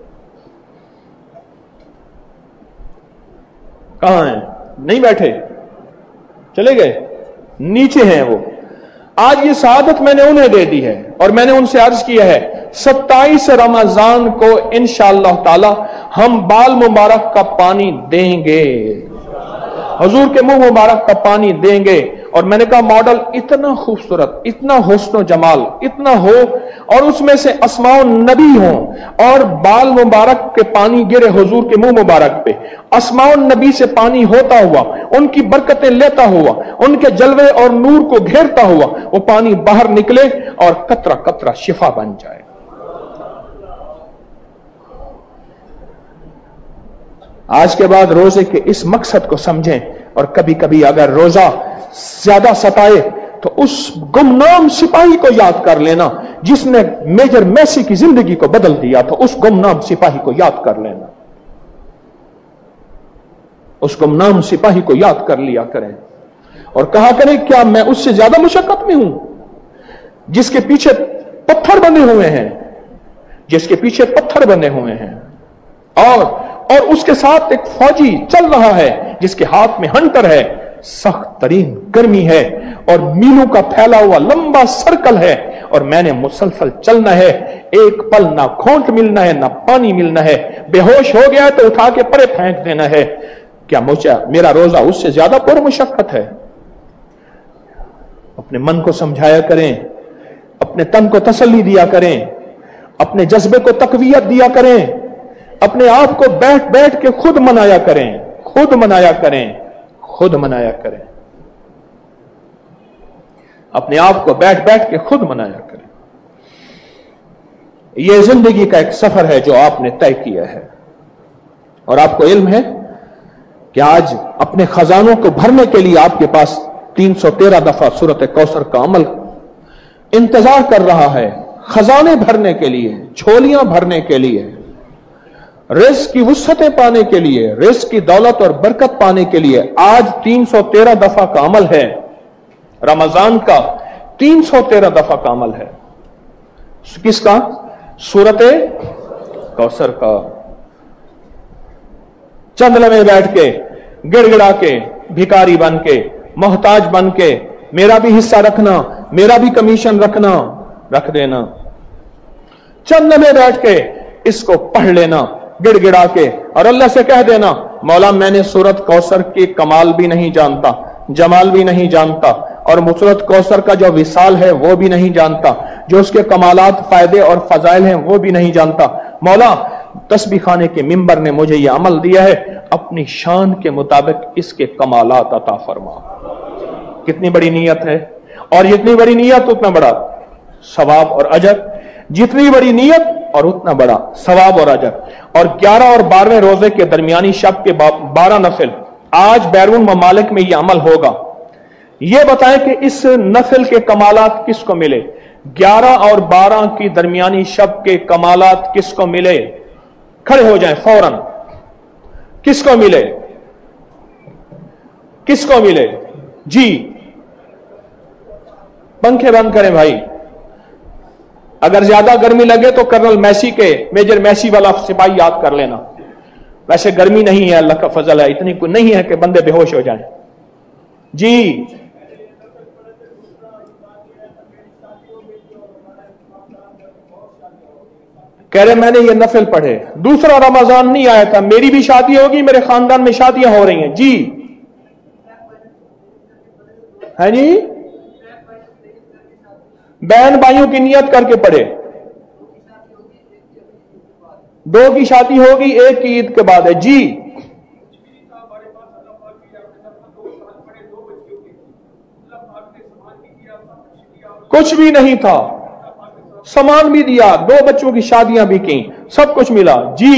کہاں ہیں؟ نہیں بیٹھے، چلے گئے، نیچے ہیں وہ۔ آج یہ سعادت میں نے انہیں دے دی ہے، اور میں نے ان سے عرض کیا ہے 27 رمضان کو انشاءاللہ تعالی ہم بال مبارک کا پانی دیں گے، حضور کے منہ مبارک کا پانی دیں گے۔ اور میں نے کہا ماڈل اتنا خوبصورت، اتنا حسن و جمال اتنا ہو، اور اس میں سے اسماء النبی ہوں، اور بال مبارک کے پانی گرے حضور کے منہ مبارک پہ، اسماء النبی سے پانی ہوتا ہوا، ان کی برکتیں لیتا ہوا، ان کے جلوے اور نور کو گھیرتا ہوا وہ پانی باہر نکلے اور قطرہ قطرہ شفا بن جائے۔ آج کے بعد روزے کے اس مقصد کو سمجھیں، اور کبھی کبھی اگر روزہ زیادہ ستائے تو اس گمنام سپاہی کو یاد کر لینا جس نے میجر میسی کی زندگی کو بدل دیا تھا، اس گمنام سپاہی کو یاد کر لینا، اس گمنام سپاہی کو یاد کر لیا کریں، اور کہا کریں کیا میں اس سے زیادہ مشقت میں ہوں جس کے پیچھے پتھر بنے ہوئے ہیں، جس کے پیچھے پتھر بنے ہوئے ہیں، اور اس کے ساتھ ایک فوجی چل رہا ہے جس کے ہاتھ میں ہنٹر ہے، سخت ترین گرمی ہے اور میلوں کا پھیلا ہوا لمبا سرکل ہے، اور میں نے مسلسل چلنا ہے، ایک پل نہ کھونٹ ملنا ہے نہ پانی ملنا ہے، بے ہوش ہو گیا تو اٹھا کے پرے پھینک دینا ہے۔ کیا میرا روزہ اس سے زیادہ پر مشقت ہے؟ اپنے من کو سمجھایا کریں، اپنے تن کو تسلی دیا کریں، اپنے جذبے کو تقویت دیا کریں، اپنے آپ کو بیٹھ بیٹھ کے خود منایا کریں، خود منایا کریں، خود منایا کریں، اپنے آپ کو بیٹھ بیٹھ کے خود منایا کریں۔ یہ زندگی کا ایک سفر ہے جو آپ نے طے کیا ہے، اور آپ کو علم ہے کہ آج اپنے خزانوں کو بھرنے کے لیے آپ کے پاس 313 دفعہ سورۃ کوثر کا عمل انتظار کر رہا ہے، خزانے بھرنے کے لیے، جھولیاں بھرنے کے لیے، رزق کی وسعتیں پانے کے لیے، رزق کی دولت اور برکت پانے کے لیے۔ آج 313 دفعہ کا عمل ہے، رمضان کا 313 دفعہ کا عمل ہے۔ کس کا؟ سورۃ کوثر کا۔ چند لمحے بیٹھ کے، گڑ گڑا کے، بھکاری بن کے، محتاج بن کے، میرا بھی حصہ رکھنا، میرا بھی کمیشن رکھنا، رکھ دینا۔ چند لمحے بیٹھ کے اس کو پڑھ لینا گڑ گڑا کے، اور اللہ سے کہہ دینا مولا میں نے سورۃ کوثر کے کمال بھی نہیں جانتا، جمال بھی نہیں جانتا، اور سورۃ کوثر کا جو وصال ہے وہ بھی نہیں جانتا، جو اس کے کمالات، فائدے اور فضائل ہیں وہ بھی نہیں جانتا۔ مولا تسبیح خانے کے ممبر نے مجھے یہ عمل دیا ہے، اپنی شان کے مطابق اس کے کمالات عطا فرما۔ کتنی بڑی نیت ہے، اور جتنی بڑی نیت اتنا بڑا ثواب اور اجر، جتنی بڑی نیت اور اتنا بڑا ثواب اور اجر۔ اور 11 اور 12 روزے کے درمیانی شب کے 12 نفل آج بیرون ممالک میں یہ عمل ہوگا۔ یہ بتائیں کہ اس نفل کے کمالات کس کو ملے؟ 11 اور 12 کی درمیانی شب کے کمالات کس کو ملے؟ کھڑے ہو جائیں فوراً۔ کس کو ملے؟ کس کو ملے؟ جی پنکھے بند کریں بھائی۔ اگر زیادہ گرمی لگے تو کرنل میسی کے، میجر میسی والا سپاہی یاد کر لینا۔ ویسے گرمی نہیں ہے، اللہ کا فضل ہے، اتنی کوئی نہیں ہے کہ بندے بے ہوش ہو جائیں۔ جی کہہ رہے میں نے یہ نفل پڑھے، دوسرا رمضان نہیں آیا تھا، میری بھی شادی ہوگی، میرے خاندان میں شادیاں ہو رہی ہیں۔ جی ہے جی बहन भाइयों की नियत करके पढ़े। 2 की शादी होगी, 1 की ईद के बाद है जी। कुछ भी नहीं था, सामान भी दिया, 2 बच्चों की शादियां भी की, सब कुछ मिला जी।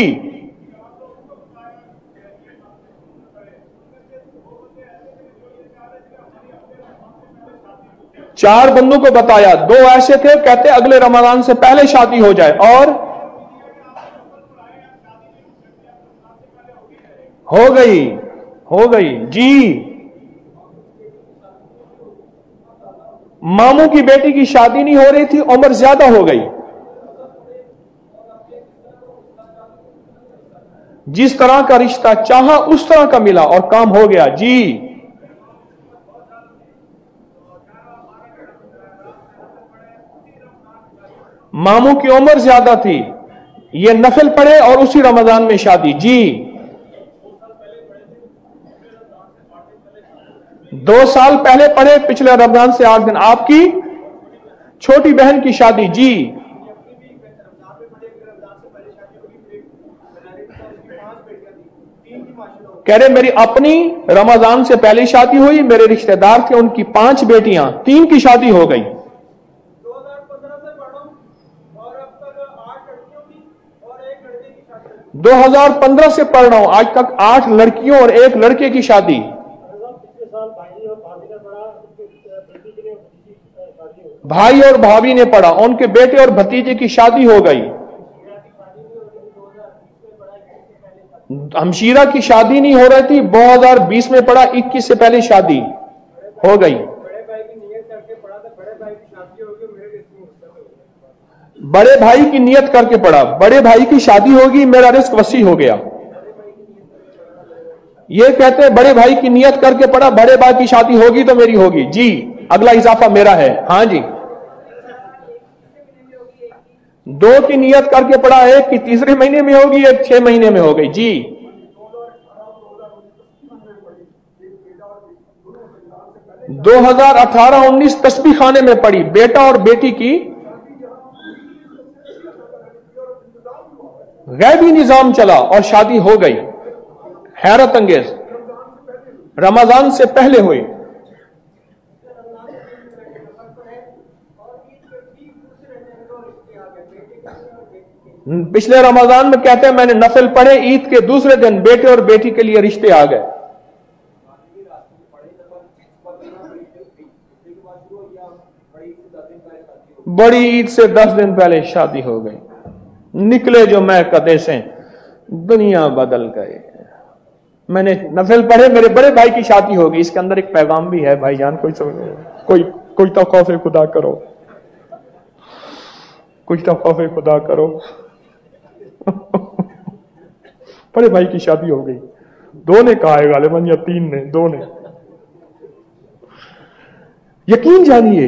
चार बंदों को बताया, 2 ऐसे थे कहते अगले रमजान से पहले शादी हो जाए, और हो गई जी। मामू की बेटी की शादी नहीं हो रही थी, उम्र ज्यादा हो गई, जिस तरह का रिश्ता चाहा उस तरह का मिला और काम हो गया जी। मामू की उम्र ज्यादा थी, ये नफल पढ़े और उसी रमजान में शादी जी। 2 साल पहले पढ़े, पिछले रमजान से 8 दिन। आपकी छोटी बहन की शादी जी। कह रहे मेरी अपनी रमजान से पहले शादी हुई, मेरे रिश्तेदार थे उनकी 5 बेटियां, 3 की शादी हो गई। 2015 से पढ़ रहा हूं, आज तक 8 लड़कियों और 1 लड़के की शादी। भाई और भाभी ने पढ़ा, उनके बेटे और भतीजे की शादी हो गई। हमशीरा की शादी नहीं हो रही थी, 2020 में पढ़ा, 21 से पहले शादी हो गई। बड़े भाई की नियत करके पढ़ा, बड़े भाई की शादी होगी, मेरा रिस्क वसी हो गया। ये कहते हैं बड़े भाई की नियत करके पढ़ा, बड़े भाई की शादी होगी तो मेरी होगी जी। अगला इजाफा मेरा है, हाँ जी। 2 की नियत करके पढ़ा, 1 की तीसरे महीने में होगी, 1 6 महीने में हो गई जी। 2018-19 तस्बीह खाने में पढ़ी, बेटा और बेटी की गैबी निजाम चला और शादी हो गई। हैरत अंगेज, रमजान से पहले हुई। पिछले रमजान में कहते हैं मैंने नफल पढ़े, ईद के दूसरे दिन बेटे और बेटी के लिए रिश्ते आ गए। बड़ी ईद से 10 दिन पहले शादी हो गई। निकले जो मैं कदे से, दुनिया बदल गए। मैंने नफल पढ़े, मेरे बड़े भाई की शादी होगी। इसके अंदर एक पैगाम भी है भाईजान, कोई तो खौफ खुदा करो, कुछ तो खौफ खुदा करो। बड़े भाई की शादी हो गई, 2 ने कहा है गालिबन, या 3 ने, 2 ने। यकीन जानिए,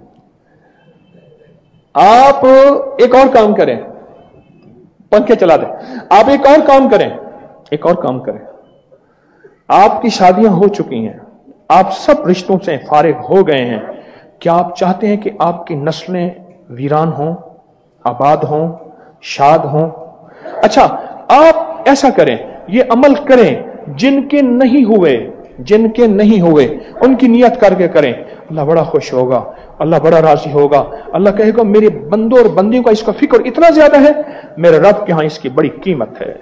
आप एक और काम करें, पंखे चला दें, आप एक और काम करें। आपकी शादियां हो चुकी हैं, आप सब रिश्तों से फारिग हो गए हैं। क्या आप चाहते हैं कि आपकी नस्लें वीरान हों, आबाद हों, शाद हों? अच्छा, आप ऐसा करें, ये अमल करें। जिनके नहीं हुए उनकी नियत करके करें। अल्लाह बड़ा खुश होगा, अल्लाह बड़ा राजी होगा। अल्लाह कहेगा मेरे बंदों और बंदियों का इसका फिक्र इतना ज्यादा है, मेरे रब के यहां इसकी बड़ी कीमत है,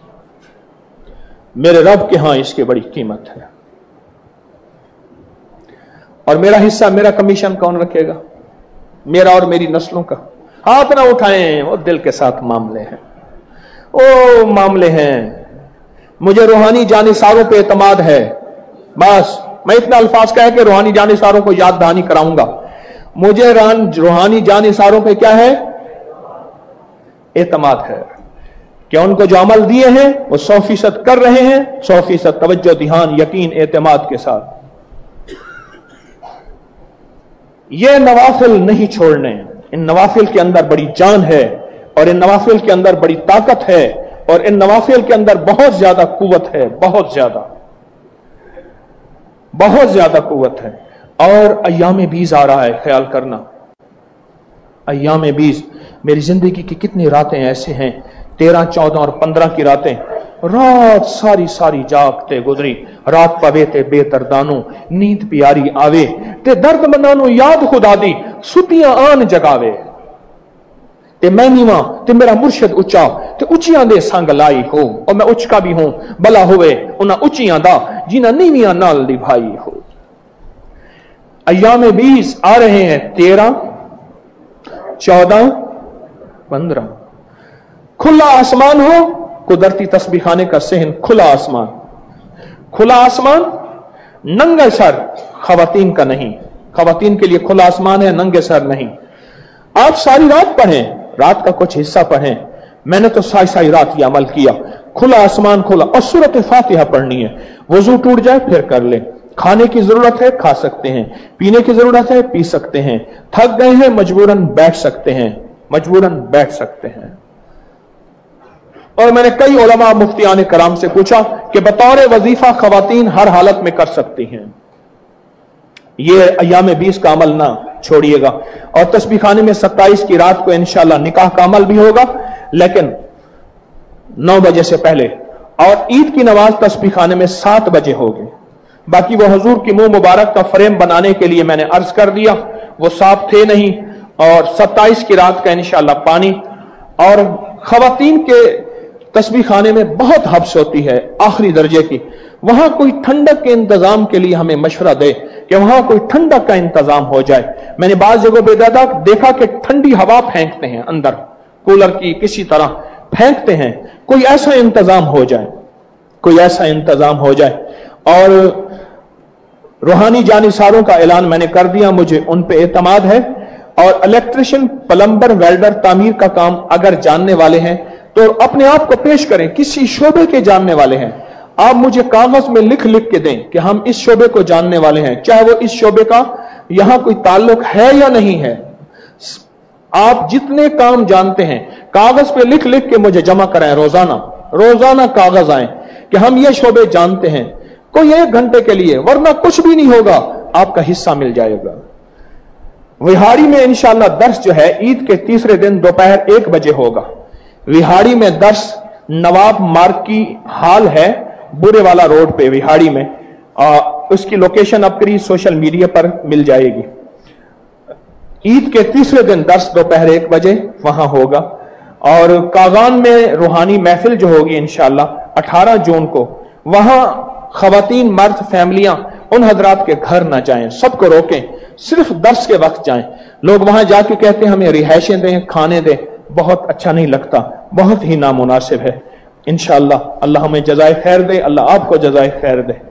मेरे रब के यहां इसकी बड़ी कीमत है। और मेरा हिस्सा, मेरा कमीशन कौन रखेगा? मेरा और मेरी नस्लों का। हाथ ना उठाएं, वो दिल के साथ मामले हैं। मुझे रूहानी जानिसारों पे एतमाद है, बस मैं इतना अल्फाज कह के रूहानी जानिसारों को याद दहानी कराऊंगा। मुझे रूहानी जानिसारों पे क्या है? एतमाद है कि उनको जो अमल दिए हैं वो 100% कर रहे हैं, 100% तवज्जो, ध्यान, यकीन, एतमाद के साथ। ये नवाफिल नहीं छोड़ने। इन नवाफिल के अंदर बड़ी जान है, और इन नवाफिल के अंदर बड़ी ताकत है, और इन नवाफिल के अंदर बहुत ज्यादा कुव्वत है, बहुत ज्यादा कुव्वत है। और अय्याम बीज आ रहा है, ख्याल करना। अय्याम 20 मेरी जिंदगी की कितनी रातें ऐसे हैं, 13, 14 और 15 की रातें, रात सारी सारी जागते गुजरी, रात पवे ते बेदर्दानो नींद प्यारी आवे ते दर्द मनानो याद खुदा दी सुतियां आन जगावे ते मैं नीवा ते मेरा मुर्शद उच्चा ते उच्चियां दे संग लाई हो, और मैं उचका भी हूं भला होवे उन्हां उच्चियां दा जिन्हां नीवियां नाल निभाई हो। अय्याम 20 आ रहे हैं, 13, 14, 15। खुला आसमान हो, कुदरती तस्बीह खाने का सहन, खुला आसमान, खुला आसमान, नंगे सर खवातीन का नहीं, खवातीन के लिए खुला आसमान है, नंगे सर नहीं। आप सारी रात पढ़ें, रात का कुछ हिस्सा पढ़ें, मैंने तो सारी सारी रात ये अमल किया। खुला आसमान खुला, और सूरत फातिहा पढ़नी है, वजू टूट जाए फिर कर ले, खाने की जरूरत है खा सकते हैं, पीने की जरूरत है पी सकते हैं, थक गए हैं मजबूरन बैठ सकते हैं, मजबूरन बैठ सकते हैं। और मैंने कई उलमा मुफ्तियान कराम से पूछा कि बतौर वजीफा खवातीन हर हालत में कर सकती हैं। ये अय्याम 20 का अमल ना छोड़िएगा। और तस्बीह खाने में 27 की रात को इंशाअल्लाह निकाह का अमल भी होगा, लेकिन 9 बजे से पहले, और ईद की नमाज तस्बीह खाने में 7 बजे होगी। बाकी वो हुजूर की मुंह मुबारक का फ्रेम बनाने के लिए मैंने अर्ज कर दिया, वो साफ थे नहीं। और 27 की रात का इंशाअल्लाह पानी। और खवातीन के तस्बीह खाने में बहुत हब्स होती है आखिरी दर्जे की, वहां कोई ठंडक के इंतजाम के लिए हमें मशवरा दे कि वहां कोई ठंडक का इंतजाम हो जाए। मैंने बाज जगहों पे देखा कि ठंडी हवा फेंकते हैं अंदर, कूलर की किसी तरह फेंकते हैं, कोई ऐसा इंतजाम हो जाए, कोई ऐसा इंतजाम हो जाए। और रूहानी जानिसारों का ऐलान मैंने कर दिया, मुझे उन पे एतमाद है। और इलेक्ट्रिशियन, प्लम्बर, वेल्डर, तामीर का काम अगर जानने वाले हैं तो अपने आप को पेश करें, किसी शोबे के जानने वाले हैं, आप मुझे कागज में लिख लिख के दें कि हम इस शोबे को जानने वाले हैं, चाहे वो इस शोबे का यहां कोई ताल्लुक है या नहीं है। आप जितने काम जानते हैं कागज पे लिख लिख के मुझे जमा कराएं, रोजाना रोजाना कागज आए कि हम ये शोबे जानते हैं, कोई 1 घंटे के लिए, वरना कुछ भी नहीं होगा, आपका हिस्सा मिल जाएगा। विहाड़ी में इंशाअल्लाह दर्स जो है ईद के तीसरे दिन दोपहर 1 बजे होगा। विहाड़ी में दर्स नवाब मार्ग की हाल है, बुरे वाला रोड पे विहाड़ी में। उसकी लोकेशन आपकी सोशल मीडिया पर मिल जाएगी। ईद के तीसरे दिन दर्स दोपहर 1 बजे वहां होगा। और कागान में रूहानी महफिल जो होगी इंशाअल्लाह 18 जून को, वहां खवातीन, मर्द, फैमिलियां उन हजरात के घर ना जाएं, सबको रोकें, सिर्फ दर्स के वक्त जाएं। लोग वहां जाके कहते हैं हमें रिहायशें दें, खाने दें, बहुत अच्छा नहीं लगता, बहुत ही नामुनासिब है। इंशाअल्लाह अल्लाह हमें जज़ाए खैर दे, अल्लाह आपको जज़ाए खैर दे।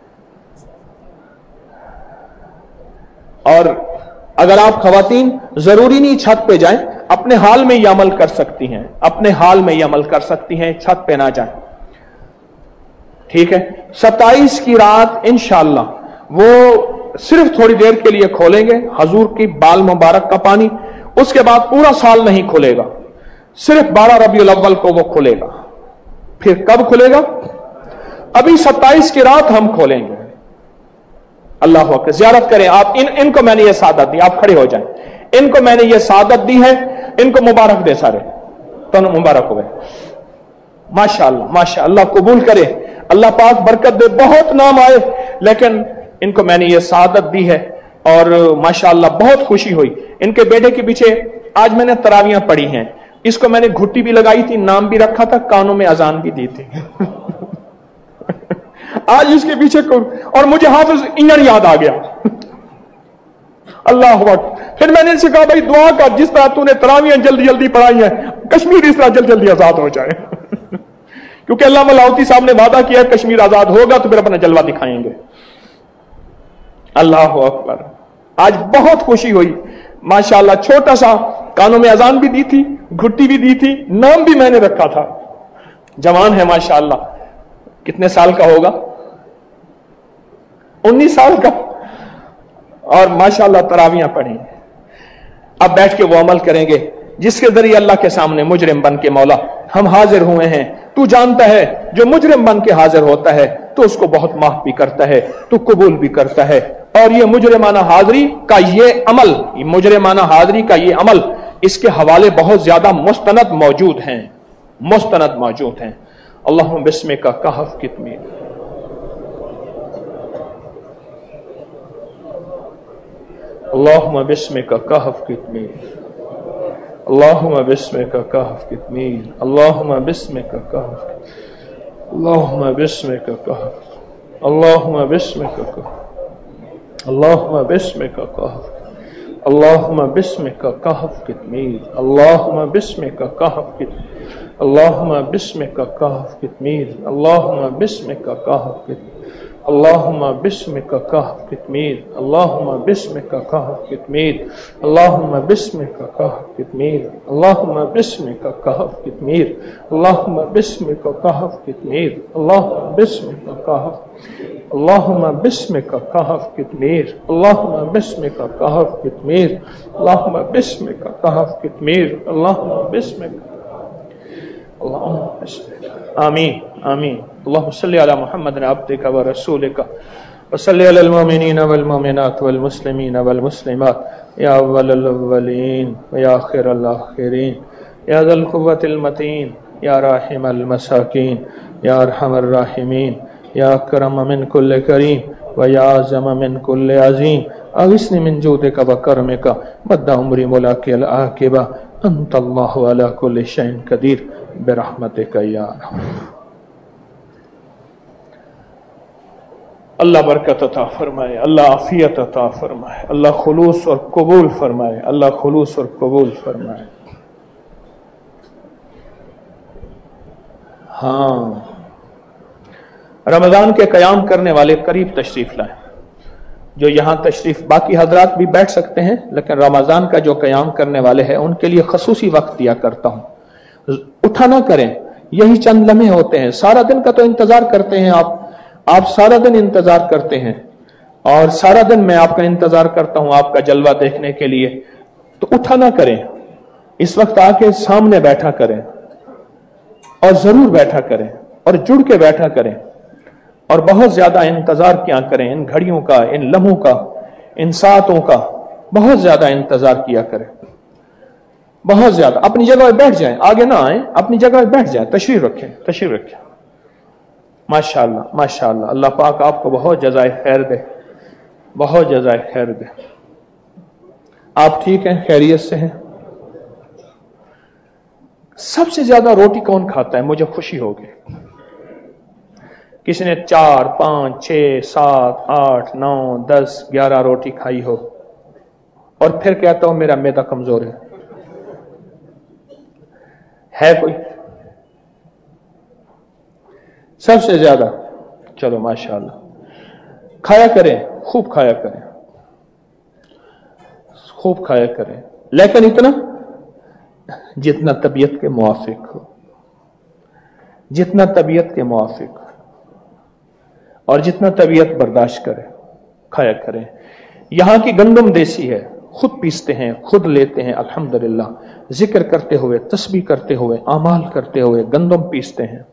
और अगर आप खवातीन जरूरी नहीं छत पे जाएं, अपने हाल में ये अमल कर सकती हैं, अपने हाल में ये अमल कर सकती हैं, छत पे ना जाएं, ठीक है। 27 की रात इंशाअल्लाह वो सिर्फ थोड़ी देर के लिए खोलेंगे हजूर की बाल मुबारक का पानी, उसके बाद पूरा साल नहीं खुलेगा, सिर्फ 12 रबीउल अव्वल को वो खुलेगा। फिर कब खुलेगा? अभी 27 की रात हम खोलेंगे। अल्लाह अकबर, ज़ियारत करें आप। इनको मैंने ये सादत दी, आप खड़े हो जाएं, इनको मैंने ये सादत दी है, इनको मुबारक दे सारे, तो मुबारक हो गए। माशाअल्लाह माशाअल्लाह, कबूल करे, अल्लाह पाक बरकत दे, बहुत नाम आए, लेकिन इनको मैंने ये सादत दी है और माशाअल्लाह बहुत खुशी हुई। इनके बेटे के पीछे आज मैंने तरावियां पढ़ी हैं, इसको मैंने घुट्टी भी लगाई थी, नाम भी रखा था, कानों में अजान भी दी थी। आज इसके पीछे और मुझे हाफिज इंजन याद आ गया। अल्लाह अकबर। फिर मैंने इनसे कहा भाई दुआ कर, जिस तरह तूने तरावियां जल्दी जल्दी पढ़ाई हैं, कश्मीर इस तरह जल्दी जल्दी आजाद हो जाए। क्योंकि अल्लाह मलाउती साहब ने वादा किया है कश्मीर आजाद होगा तो फिर अपना जलवा दिखाएंगे। अल्लाह अकबर। आज बहुत खुशी हुई माशाअल्लाह। छोटा सा कानों में अजान भी दी थी, घुट्टी भी दी थी, नाम भी मैंने रखा था। जवान है माशाअल्लाह। कितने साल का होगा? 19 साल का। और माशाअल्लाह तरावियां पढ़ी। अब बैठ के वो अमल करेंगे जिसके जरिए अल्लाह के सामने मुजरिम बन के मौला हम हाजिर हुए हैं। तू जानता है जो मुजरिम बन के हाजिर होता है तो उसको बहुत माफ भी करता है, तू कबूल भी करता है। और ये मुजरिमाना हाजिरी का ये अमल, मुजरिमाना हाजिरी का ये अमल اس کے حوالے بہت زیادہ مستند موجود ہیں، مستند موجود ہیں۔ اللہم بسمک کہف کتمیر، اللہم بسمک کہف کتمیر، اللہم بسمک کہف کتمیر، اللہم بسمک کہف، اللہم بسمک کہف، اللہم بسمک کہف، اللہم بسمک کہف، اللہم بسمک کہف کتمیر، اللہم بسمک کہف کتمیر، اللہم بسمک کہف کتمیر، اللہم بسمک کہف کتمیر، اللہم بسمک کہف کتمیر، اللہم بسمک کہف کتمیر، اللہم بسمک کہف کتمیر، اللہم بسمک کہف کتمیر، اللہم بسمک کہف کتمیر، اللہم بسمک کہف، اللہم بسمک کہف کتمیر، اللہم بسمک کہف کتمیر، اللہم بسمک کہف کتمیر، اللہم بسمک، اللہم بسمک، آمین آمین۔ اللہم صلی علی محمد عبدک و رسولک وصلی علی المؤمنین والمؤمنات والمسلمین والمسلمات یا اول الاولین و یا آخر الاخرین یا ذا القوة المتین یا راحم المساکین یا ارحم الراحمین یا اکرم من کل کریم و یا اعظم من کل عظیم، اغثنی من جودک و کرمک مد عمری ملاقی العاقبہ، انت اللہ علی کل شیء قدیر برحمتک یا ارحم۔ اللہ برکت عطا فرمائے، اللہ عافیت عطا فرمائے، اللہ خلوص اور قبول فرمائے، اللہ خلوص اور قبول فرمائے۔ ہاں، رمضان کے قیام کرنے والے قریب تشریف لائیں، جو یہاں تشریف، باقی حضرات بھی بیٹھ سکتے ہیں لیکن رمضان کا جو قیام کرنے والے ہیں ان کے لیے خصوصی وقت دیا کرتا ہوں۔ اٹھا نہ کریں، یہی چند لمحے ہوتے ہیں، سارا دن کا تو انتظار کرتے ہیں آپ سارا دن انتظار کرتے ہیں، اور سارا دن میں آپ کا انتظار کرتا ہوں آپ کا جلوہ دیکھنے کے لیے، تو اٹھا نہ کریں، اس وقت آ کے سامنے بیٹھا کریں، اور ضرور بیٹھا کریں، اور جڑ کے بیٹھا کریں، اور بہت زیادہ انتظار کیا کریں، ان گھڑیوں کا، ان لمحوں کا، ان ساعتوں کا بہت زیادہ انتظار کیا کریں، بہت زیادہ۔ اپنی جگہ پہ بیٹھ جائیں، آگے نہ آئیں، اپنی جگہ پہ بیٹھ جائیں، تشریف رکھیں، تشریف رکھیں۔ ماشاءاللہ ماشاءاللہ، اللہ پاک آپ کو بہت جزائے خیر دے، بہت جزائے خیر دے۔ آپ ٹھیک ہیں، خیریت سے ہیں؟ سب سے زیادہ روٹی کون کھاتا ہے؟ مجھے خوشی ہوگی کسی نے 4 5 6 7 8 9 10 11 روٹی کھائی ہو اور پھر کہتا ہوں میرا معدہ کمزور ہے کوئی؟ سب سے زیادہ؟ چلو ماشاءاللہ، کھایا کریں، خوب کھایا کریں، خوب کھایا کریں، لیکن اتنا جتنا طبیعت کے موافق ہو، جتنا طبیعت کے موافق ہو، اور جتنا طبیعت برداشت کرے کھایا کریں۔ یہاں کی گندم دیسی ہے، خود پیستے ہیں، خود لیتے ہیں، الحمدللہ، ذکر کرتے ہوئے، تسبیح کرتے ہوئے، اعمال کرتے ہوئے گندم پیستے ہیں،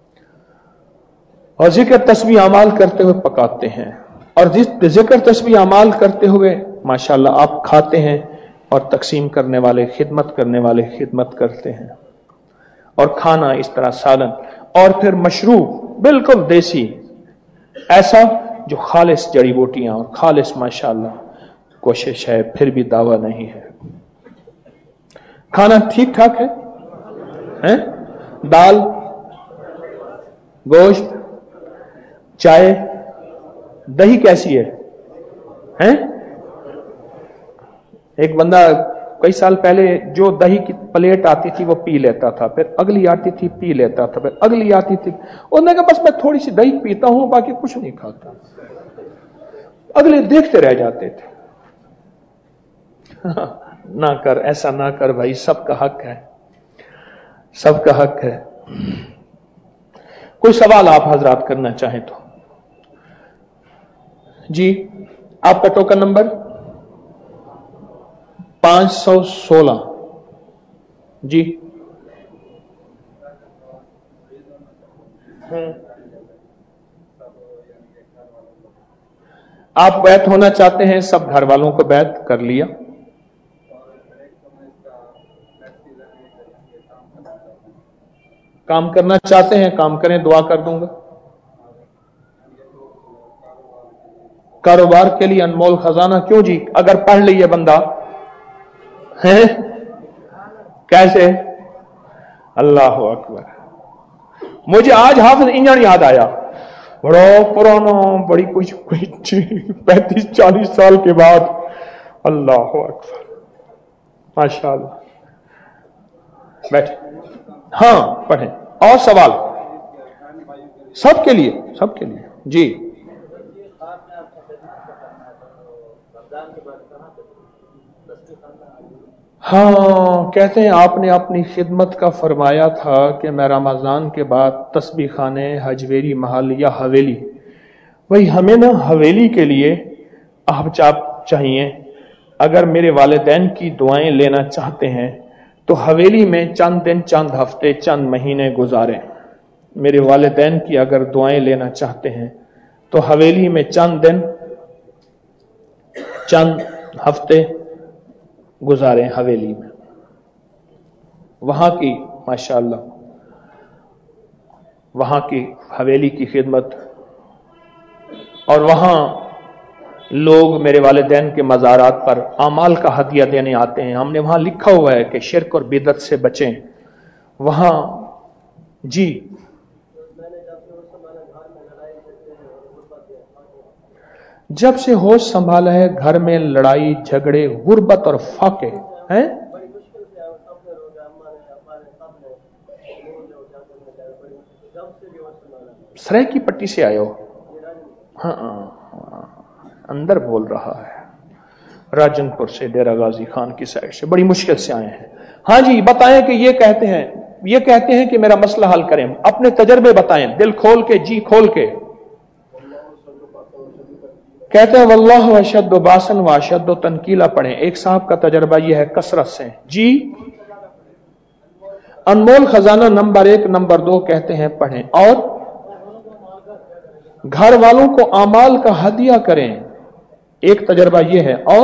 اور ذکر تسبیح اعمال کرتے ہوئے پکاتے ہیں، اور ذکر تسبیح اعمال کرتے ہوئے ماشاءاللہ آپ کھاتے ہیں، اور تقسیم کرنے والے، خدمت کرنے والے خدمت کرتے ہیں، اور کھانا اس طرح سالن، اور پھر مشروب بالکل دیسی، ایسا جو خالص جڑی بوٹیاں اور خالص ماشاءاللہ کوشش ہے، پھر بھی دعویٰ نہیں ہے۔ کھانا ٹھیک ٹھاک ہے؟ دال، گوشت، چائے، دہی کیسی ہے؟ ایک بندہ کئی سال پہلے جو دہی کی پلیٹ آتی تھی وہ پی لیتا تھا، پھر اگلی آتی تھی پی لیتا تھا، پھر اگلی آتی تھی، انہوں نے کہا بس میں تھوڑی سی دہی پیتا ہوں باقی کچھ نہیں کھاتا۔ اگلے دیکھتے رہ جاتے تھے۔ نہ کر، ایسا نہ کر بھائی، سب کا حق ہے، سب کا حق ہے۔ کوئی سوال آپ حضرات کرنا چاہیں تو؟ جی، آپ کا ٹوکن نمبر 516 جی۔ آپ بیعت ہونا چاہتے ہیں، سب گھر والوں کو بیعت کر لیا؟ کام کرنا چاہتے ہیں کام کریں، دعا کر دوں گا. کاروبار کے لیے انمول خزانہ کیوں جی؟ اگر پڑھ لیے بندہ ہے کیسے؟ اللہ اکبر. مجھے آج حافظ انجن یاد آیا، بڑا پرانا، بڑی کچھ 35-40 سال کے بعد. اللہ اکبر، ماشاء اللہ. بیٹھے، ہاں پڑھیں. اور سوال سب کے لیے، سب کے لیے جی. ہاں کہتے ہیں آپ نے اپنی خدمت کا فرمایا تھا کہ میں رمضان کے بعد تسبیح خانے، حجویری محل یا حویلی، وہی ہمیں نا حویلی کے لیے آپ چاہیے. اگر میرے والدین کی دعائیں لینا چاہتے ہیں تو حویلی میں چند دن، چند ہفتے، چند مہینے گزاریں. میرے والدین کی اگر دعائیں لینا چاہتے ہیں تو حویلی میں چند دن، چند ہفتے گزاریں حویلی میں. وہاں کی ماشاءاللہ، وہاں کی حویلی کی خدمت، اور وہاں لوگ میرے والدین کے مزارات پر اعمال کا ہدیہ دینے آتے ہیں. ہم نے وہاں لکھا ہوا ہے کہ شرک اور بدعت سے بچیں وہاں. جی جب سے ہوش سنبھالا ہے گھر میں لڑائی جھگڑے، غربت اور فاقے ہیں. سرے کی پٹی سے آئے ہو؟ ہاں اندر بول رہا ہے، راجن پور سے، ڈیرہ غازی خان کی سائڈ سے، بڑی مشکل سے آئے ہیں. ہاں جی بتائیں کہ یہ کہتے ہیں کہ میرا مسئلہ حل کریں. اپنے تجربے بتائیں، دل کھول کے، جی کھول کے. کہتے ہیں واللہ اشد باسن و اشد تنکیلا پڑھیں. ایک صاحب کا تجربہ یہ ہے کثرت سے. جی انمول خزانہ نمبر 1 نمبر 2 کہتے ہیں پڑھیں. اور گھر والوں کو اعمال کا ہدیہ کریں، ایک تجربہ یہ ہے. اور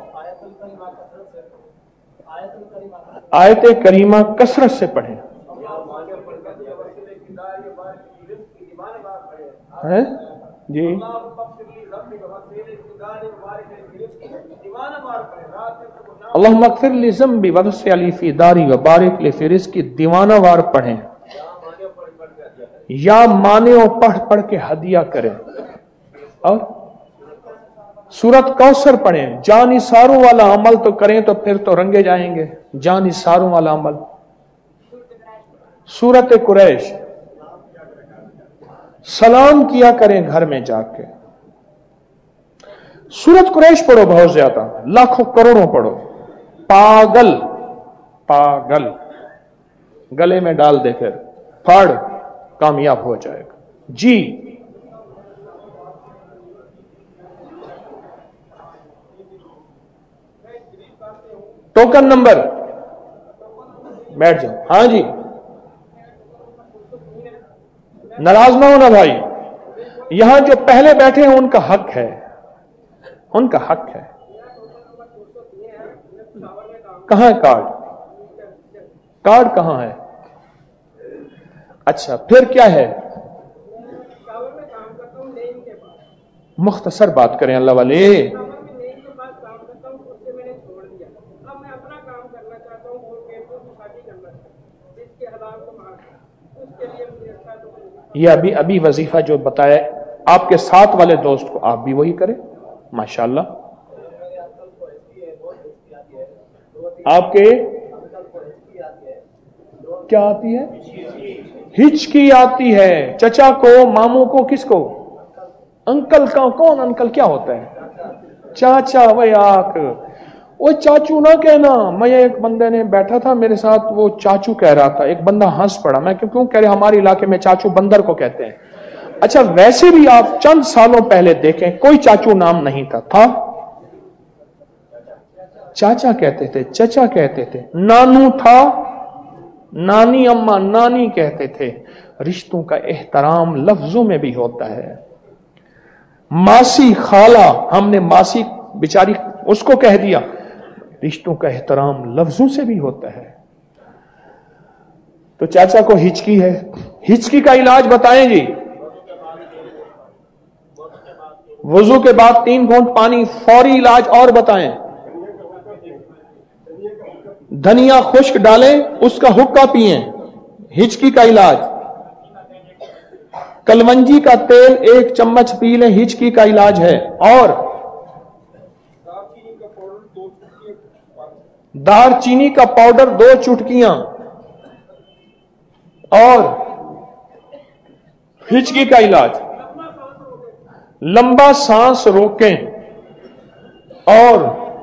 آیت کریمہ کثرت سے پڑھیں. جی اللہم اغفر لی ذنبی ووسع لی فی داری وبارک لی فی رزقی، دیوانہ وار پڑھیں یا مانعوں پڑھ کے ہدیہ کریں. اور سورت کوثر پڑھیں. جان نثاروں والا عمل تو کریں تو پھر تو رنگے جائیں گے. جان نثاروں والا عمل. سورت قریش. سلام کیا کریں گھر میں جا کے. سورت قریش پڑھو، بہت زیادہ، لاکھوں کروڑوں پڑھو. پاگل گلے میں ڈال دے، پھر پھاڑ، کامیاب ہو جائے گا. جی ٹوکن نمبر، بیٹھ جاؤ. ہاں جی ناراض نہ ہونا بھائی، یہاں جو پہلے بیٹھے ہیں ان کا حق ہے، ان کا حق ہے. کہاں ہے کارڈ؟ کارڈ کہاں ہے؟ اچھا پھر کیا ہے؟ مختصر بات کریں اللہ والے. یہ ابھی وظیفہ جو بتایا آپ کے ساتھ والے دوست کو، آپ بھی وہی کریں. ماشاءاللہ. آپ کے کیا آتی ہے؟ ہچکی آتی ہے. چچا کو، ماموں کو، کس کو؟ انکل کا. کون انکل؟ کیا ہوتا ہے؟ چاچا. وہ چاچو نہ کہنا. میں ایک بندے نے بیٹھا تھا میرے ساتھ، وہ چاچو کہہ رہا تھا، ایک بندہ ہنس پڑا. میں کیوں کہہ رہے؟ ہمارے علاقے میں چاچو بندر کو کہتے ہیں. اچھا ویسے بھی آپ چند سالوں پہلے دیکھیں کوئی چاچو نام نہیں تھا. چاچا کہتے تھے، چچا کہتے تھے، نانو تھا، نانی، اما، نانی کہتے تھے. رشتوں کا احترام لفظوں میں بھی ہوتا ہے. ماسی، خالہ، ہم نے ماسی بیچاری اس کو کہہ دیا. رشتوں کا احترام لفظوں سے بھی ہوتا ہے. تو چاچا کو ہچکی ہے، ہچکی کا علاج بتائیں جی. وضو کے بعد 3 گھونٹ پانی، فوری علاج. اور بتائیں. دھنیا خشک ڈالیں، اس کا حقہ پئیں، ہچکی کا علاج. کلونجی کا تیل 1 چمچ پی لیں، ہچکی کا علاج ہے. اور دار چینی کا پاؤڈر 2 چٹکیاں. اور ہچکی کا علاج لمبا سانس روکیں. اور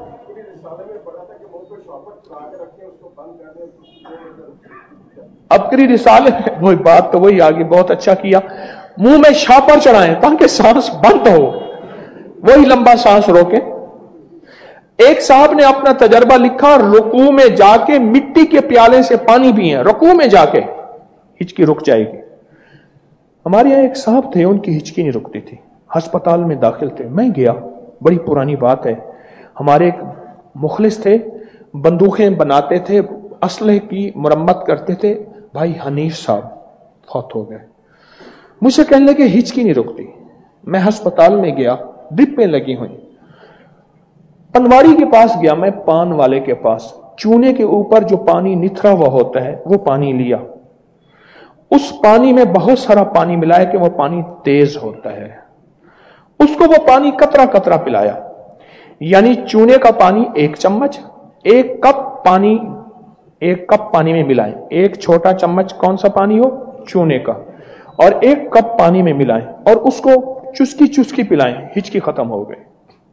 ابکری رسالے وہی بات تو وہی آگے، بہت اچھا کیا. منہ میں شاپر چڑھائیں تاکہ سانس بند ہو، وہی لمبا سانس روکیں. ایک صاحب نے اپنا تجربہ لکھا، رکوع میں جا کے مٹی کے پیالے سے پانی پئیں، رکوع میں جا کے ہچکی رک جائے گی. ہمارے یہاں ایک صاحب تھے، ان کی ہچکی نہیں رکتی تھی، ہسپتال میں داخل تھے. میں گیا، بڑی پرانی بات ہے. ہمارے ایک مخلص تھے، بندوقیں بناتے تھے، اسلحے کی مرمت کرتے تھے. بھائی حنیف صاحب فوت ہو گئے. مجھ سے کہنے لگے ہچکی نہیں رکتی. میں ہسپتال میں گیا، ڈرپیں لگی ہوئی. پنواری کے پاس گیا میں، پان والے کے پاس. چونے کے اوپر جو پانی نتھرا ہوا ہوتا ہے وہ پانی لیا. اس پانی میں بہت سارا پانی ملایا کہ وہ پانی تیز ہوتا ہے. اس کو وہ پانی قطرہ قطرہ پلایا. یعنی چونے کا پانی 1 چمچ، 1 کپ پانی میں ملائیں. 1 چھوٹا چمچ کون سا پانی ہو؟ چونے کا. اور 1 کپ پانی میں ملائیں اور اس کو چسکی چسکی پلائیں. ہچکی ختم ہو گئی،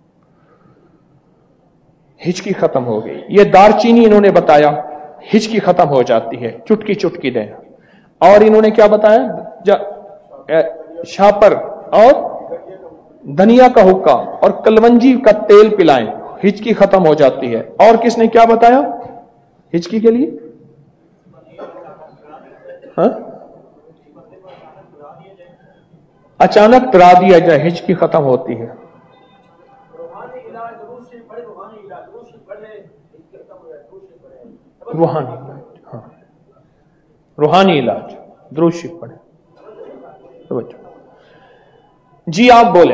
ہچکی ختم ہو گئی. یہ دار چینی انہوں نے بتایا، ہچکی ختم ہو جاتی ہے، چٹکی چٹکی دیں. اور انہوں نے کیا بتایا؟ شاپر اور دھنیا کا حقہ اور کلونجی کا تیل پلائیں، ہچکی ختم ہو جاتی ہے. اور کس نے کیا بتایا ہچکی کے لیے؟ ہاں؟ اچانک ترا دیا جائے، ہچکی ختم ہوتی ہے. روحانی علاج، ہاں روحانی علاج، درود شریف پڑھیں. جی آپ بولیں.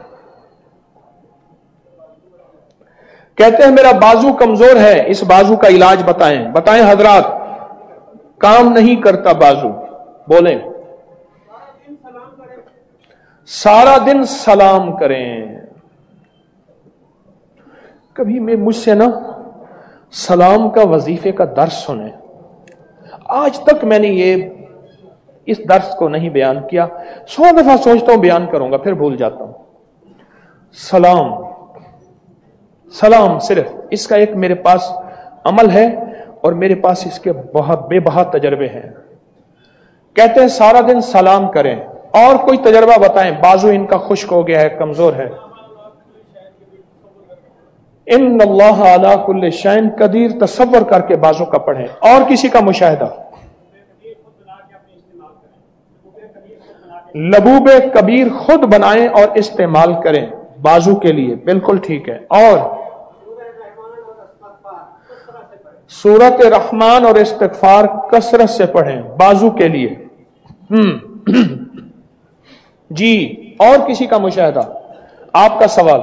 کہتے ہیں میرا بازو کمزور ہے، اس بازو کا علاج بتائیں. بتائیں حضرات، کام نہیں کرتا بازو. بولیں. سارا دن سلام کریں. کبھی میں مجھ سے نا سلام کا وظیفے کا درس سنیں. آج تک میں نے اس درس کو نہیں بیان کیا. 100 دفعہ سوچتا ہوں بیان کروں گا، پھر بھول جاتا ہوں. سلام سلام، صرف اس کا ایک میرے پاس عمل ہے اور میرے پاس اس کے بہت بے بہا تجربے ہیں. کہتے ہیں سارا دن سلام کریں. اور کوئی تجربہ بتائیں. بازو ان کا خشک ہو گیا ہے، کمزور ہے. ان اللہ علی کل شیء قدیر، تصور کر کے بازو کا پڑھیں. اور کسی کا مشاہدہ؟ لبوب کبیر خود بنائیں اور استعمال کریں بازو کے لیے، بالکل ٹھیک ہے. اور سورت رحمان اور استغفار کثرت سے پڑھیں بازو کے لیے. جی اور کسی کا مشاہدہ؟ آپ کا سوال.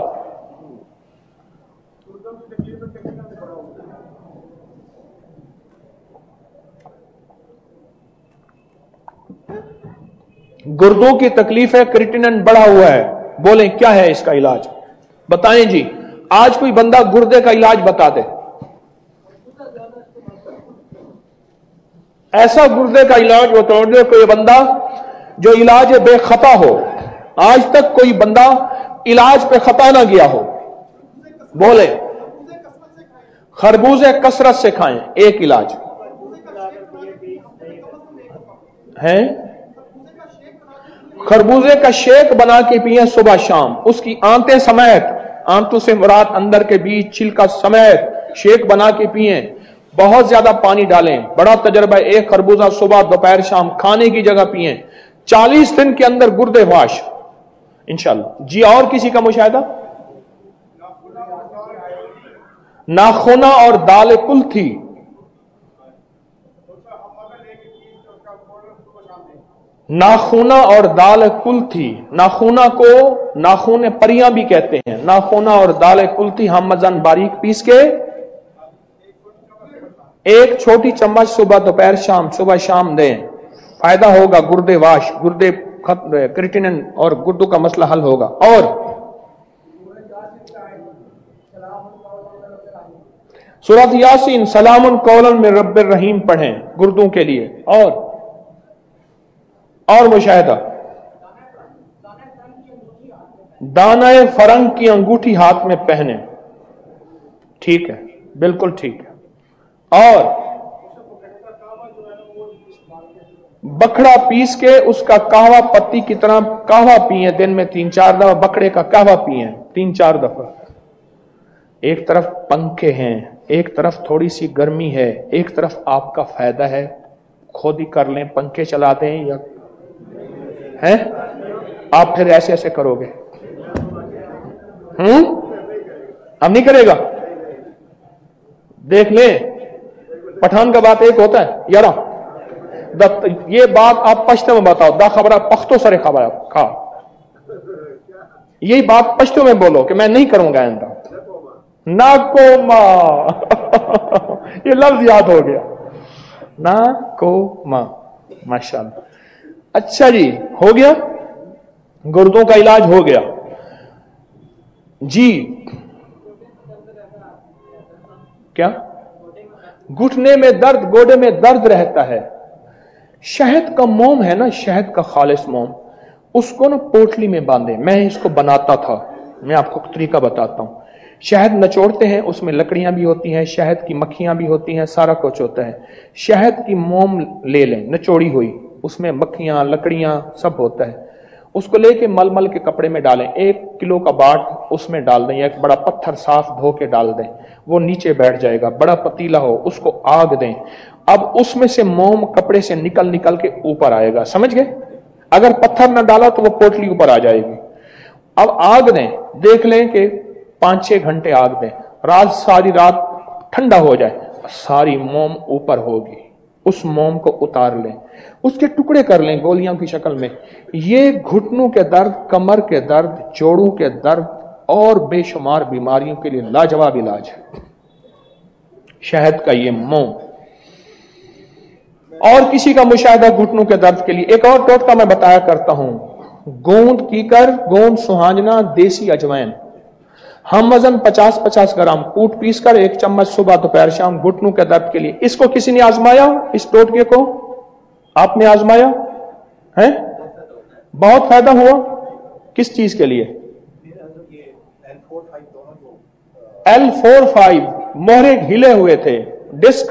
گردوں کی تکلیف ہے، کریٹینن بڑھا ہوا ہے. بولیں کیا ہے اس کا علاج؟ بتائیں جی. آج کوئی بندہ گردے کا علاج بتا دے. ایسا گردے کا علاج بتا دے کوئی بندہ جو علاج بے خطا ہو. آج تک کوئی بندہ علاج پہ خطا نہ گیا ہو. بولے. خربوزے کثرت سے کھائیں، ایک علاج ہے. خربوزے کا شیک بنا کے پیئیں صبح شام، اس کی آنتیں سمیت، آنتوں سے مراد اندر کے بیچ چھلکا سمیت شیک بنا کے پیئیں. بہت زیادہ پانی ڈالیں. بڑا تجربہ، ایک خربوزہ صبح دوپہر شام کھانے کی جگہ پیئیں. 40 دن کے اندر گردے واش انشاءاللہ. جی اور کسی کا مشاہدہ؟ ناخونا اور دال کلتھی. नाखूना और दाल कुल्थी, नाखूना को नाखून परियां भी कहते हैं। नाखूना और दाल कुल्थी हमजन बारीक पीस के 1 छोटी चम्मच सुबह दोपहर शाम, सुबह शाम दें, फायदा होगा। गुर्दे वाश, गुर्दे क्रिएटिनिन और गुर्दों का मसला हल होगा। और सूरत यासीन सलामुन कौलन में रब्बिर रहीम पढ़ें गुर्दों के लिए। और मुशाहिदा, दानाए फरंग की अंगूठी हाथ में पहने, ठीक है, बिल्कुल ठीक है। और बखड़ा पीस के उसका कहवा पत्ती की तरह कहवा पिए, दिन में 3-4 दफा बकड़े का कहवा पिए, 3-4 दफा। एक तरफ पंखे हैं, एक तरफ थोड़ी सी गर्मी है, एक तरफ आपका फायदा है, खुद ही कर लें, पंखे चला दें या हैं, आप फिर ऐसे ऐसे करोगे। अब नहीं करेगा, देख ले। पठान का बात एक होता है यारा, ये बात आप पश्तो में बताओ, दा खबरा पख्तो सरे खबरा खा, यही बात पश्तो में बोलो कि मैं नहीं करूंगा आइंदा। नाकोमा ये लफ्ज याद हो गया, नाकोमा, माशाअल्लाह। अच्छा जी, हो गया, गुर्दों का इलाज हो गया जी। क्या? घुटने में दर्द, गोडे में दर्द रहता है, शहद का मोम है ना, शहद का खालिस मोम, उसको ना पोटली में बांधे। मैं इसको बनाता था, मैं आपको तरीका बताता हूं। शहद नचोड़ते हैं, उसमें लकड़ियां भी होती हैं, शहद की मक्खियां भी होती हैं, सारा कुछ होता है। शहद की मोम ले लें नचोड़ी हुई, उसमें मक्खियां लकड़ियां सब होता है। उसको लेके मलमल के कपड़े में डालें, 1 किलो का बाट उसमें डाल दें, एक बड़ा पत्थर साफ धो के डाल दें, वो नीचे बैठ जाएगा। बड़ा पतीला हो, उसको आग दें। अब उसमें से मोम कपड़े से निकल निकल के ऊपर आएगा, समझ गए? अगर पत्थर न डाला तो वो पोटली ऊपर आ जाएगी। अब आग दें, देख लें कि 5-6 घंटे आग दें, रात सारी रात ठंडा हो जाए, सारी मोम ऊपर होगी। उस मोम को उतार लें, उसके टुकड़े कर लें गोलियों की शक्ल में। ये घुटनों के दर्द, कमर के दर्द, जोड़ों के दर्द और बेशुमार बीमारियों के लिए लाजवाब इलाज है शहद का ये मोम। और किसी का मुशाहिदा घुटनों के दर्द के लिए एक और टोटका मैं बताया करता हूं, गोंद कीकर, गोंद सुहांजना, देसी अजवाइन, हम वजन 50-50 ग्राम कूट पीस कर 1 चम्मच सुबह दोपहर शाम घुटनों के दर्द के लिए। इसको किसी ने आजमाया? इस टोटके को आपने आजमाया है? बहुत फायदा हुआ। किस चीज के लिए? L4-5 मोहरे हिले हुए थे, डिस्क,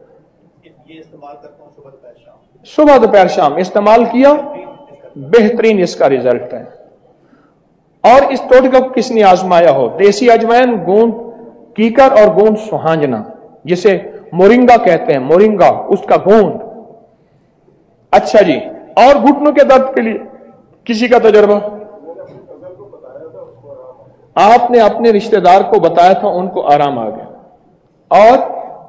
सुबह दोपहर शाम इस्तेमाल किया, बेहतरीन इसका रिजल्ट है। और इस टोटके को किसने आजमाया हो? देसी अजवाइन, गोंद कीकर और गोंद सुहांजना, जिसे मोरिंगा कहते हैं, मोरिंगा उसका गोंद। अच्छा जी, और घुटनों के दर्द के लिए किसी का तजुर्बा? आपने अपने रिश्तेदार को बताया था, उनको आराम आ गया। और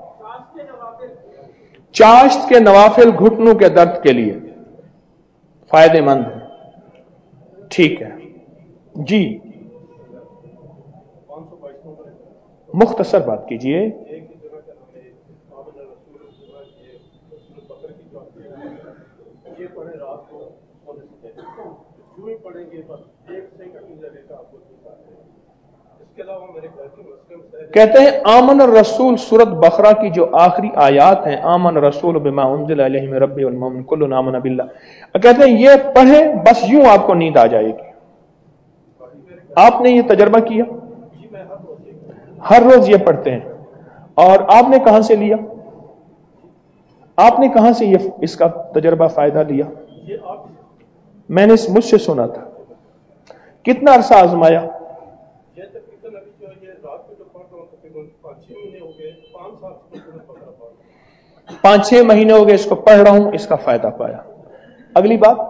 चाश्त के नवाफिल घुटनों के दर्द के लिए फायदेमंद है, ठीक है जी। मुख्तसर बात कीजिए। कहते हैं आमन रसूल सूरत बकरा की जो आखिरी आयात हैं, आमन रसूल बिमा उन्जिला इलैहि मिन रब्बिहिल मुमिनून कुल्लुन आमन बिल्लाह, कहते हैं ये पढ़ें बस यूं आपको नींद आ जाएगी। आपने ये तजर्बा किया? हर रोज ये पढ़ते हैं। और आपने कहां से लिया? आपने कहां से ये इसका तजर्बा फायदा लिया? मैंने मुझसे सुना था। कितना अरसा आजमाया? 5-6 महीने हो गए इसको पढ़ रहा हूं, इसका फायदा पाया। अगली बात,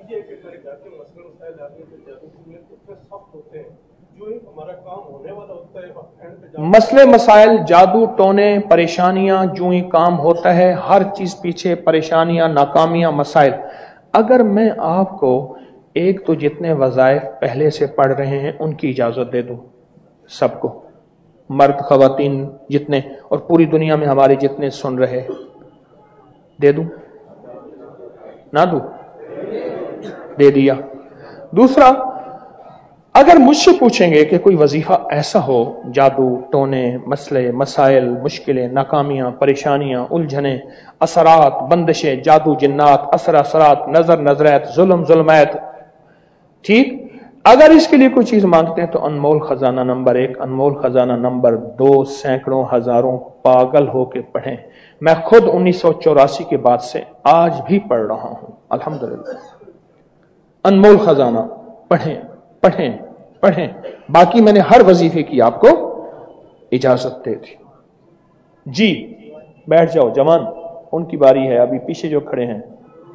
मसले मसाइल, जादू टोने, परेशानियां, जो ही काम होता है, हर चीज पीछे परेशानियां, नाकामियां, मसाइल। اگر میں آپ کو ایک تو جتنے وظائف پہلے سے پڑھ رہے ہیں ان کی اجازت دے دوں، سب کو، مرد خواتین جتنے، اور پوری دنیا میں ہمارے جتنے سن رہے، دے دوں نہ دوں؟ دے دیا۔ دوسرا، اگر مجھ سے پوچھیں گے کہ کوئی وظیفہ ایسا ہو، جادو، ٹونے، مسئلے، مسائل، مشکلیں، ناکامیاں، پریشانیاں، الجھنیں، اثرات، بندشیں، جادو، جنات، اثرات، نظر، نظرات، ظلم، ظلمات، ٹھیک، اگر اس کے لیے کوئی چیز مانگتے ہیں تو انمول خزانہ نمبر 1، انمول خزانہ نمبر 2 سینکڑوں ہزاروں پاگل ہو کے پڑھیں۔ میں خود 1984 کے بعد سے آج بھی پڑھ رہا ہوں الحمدللہ۔ انمول خزانہ پڑھیں پڑھیں پڑھیں۔ باقی میں نے ہر وظیفے کی آپ کو اجازت دے دی۔ جی بیٹھ جاؤ جوان، ان کی باری ہے، ابھی پیچھے جو کھڑے ہیں۔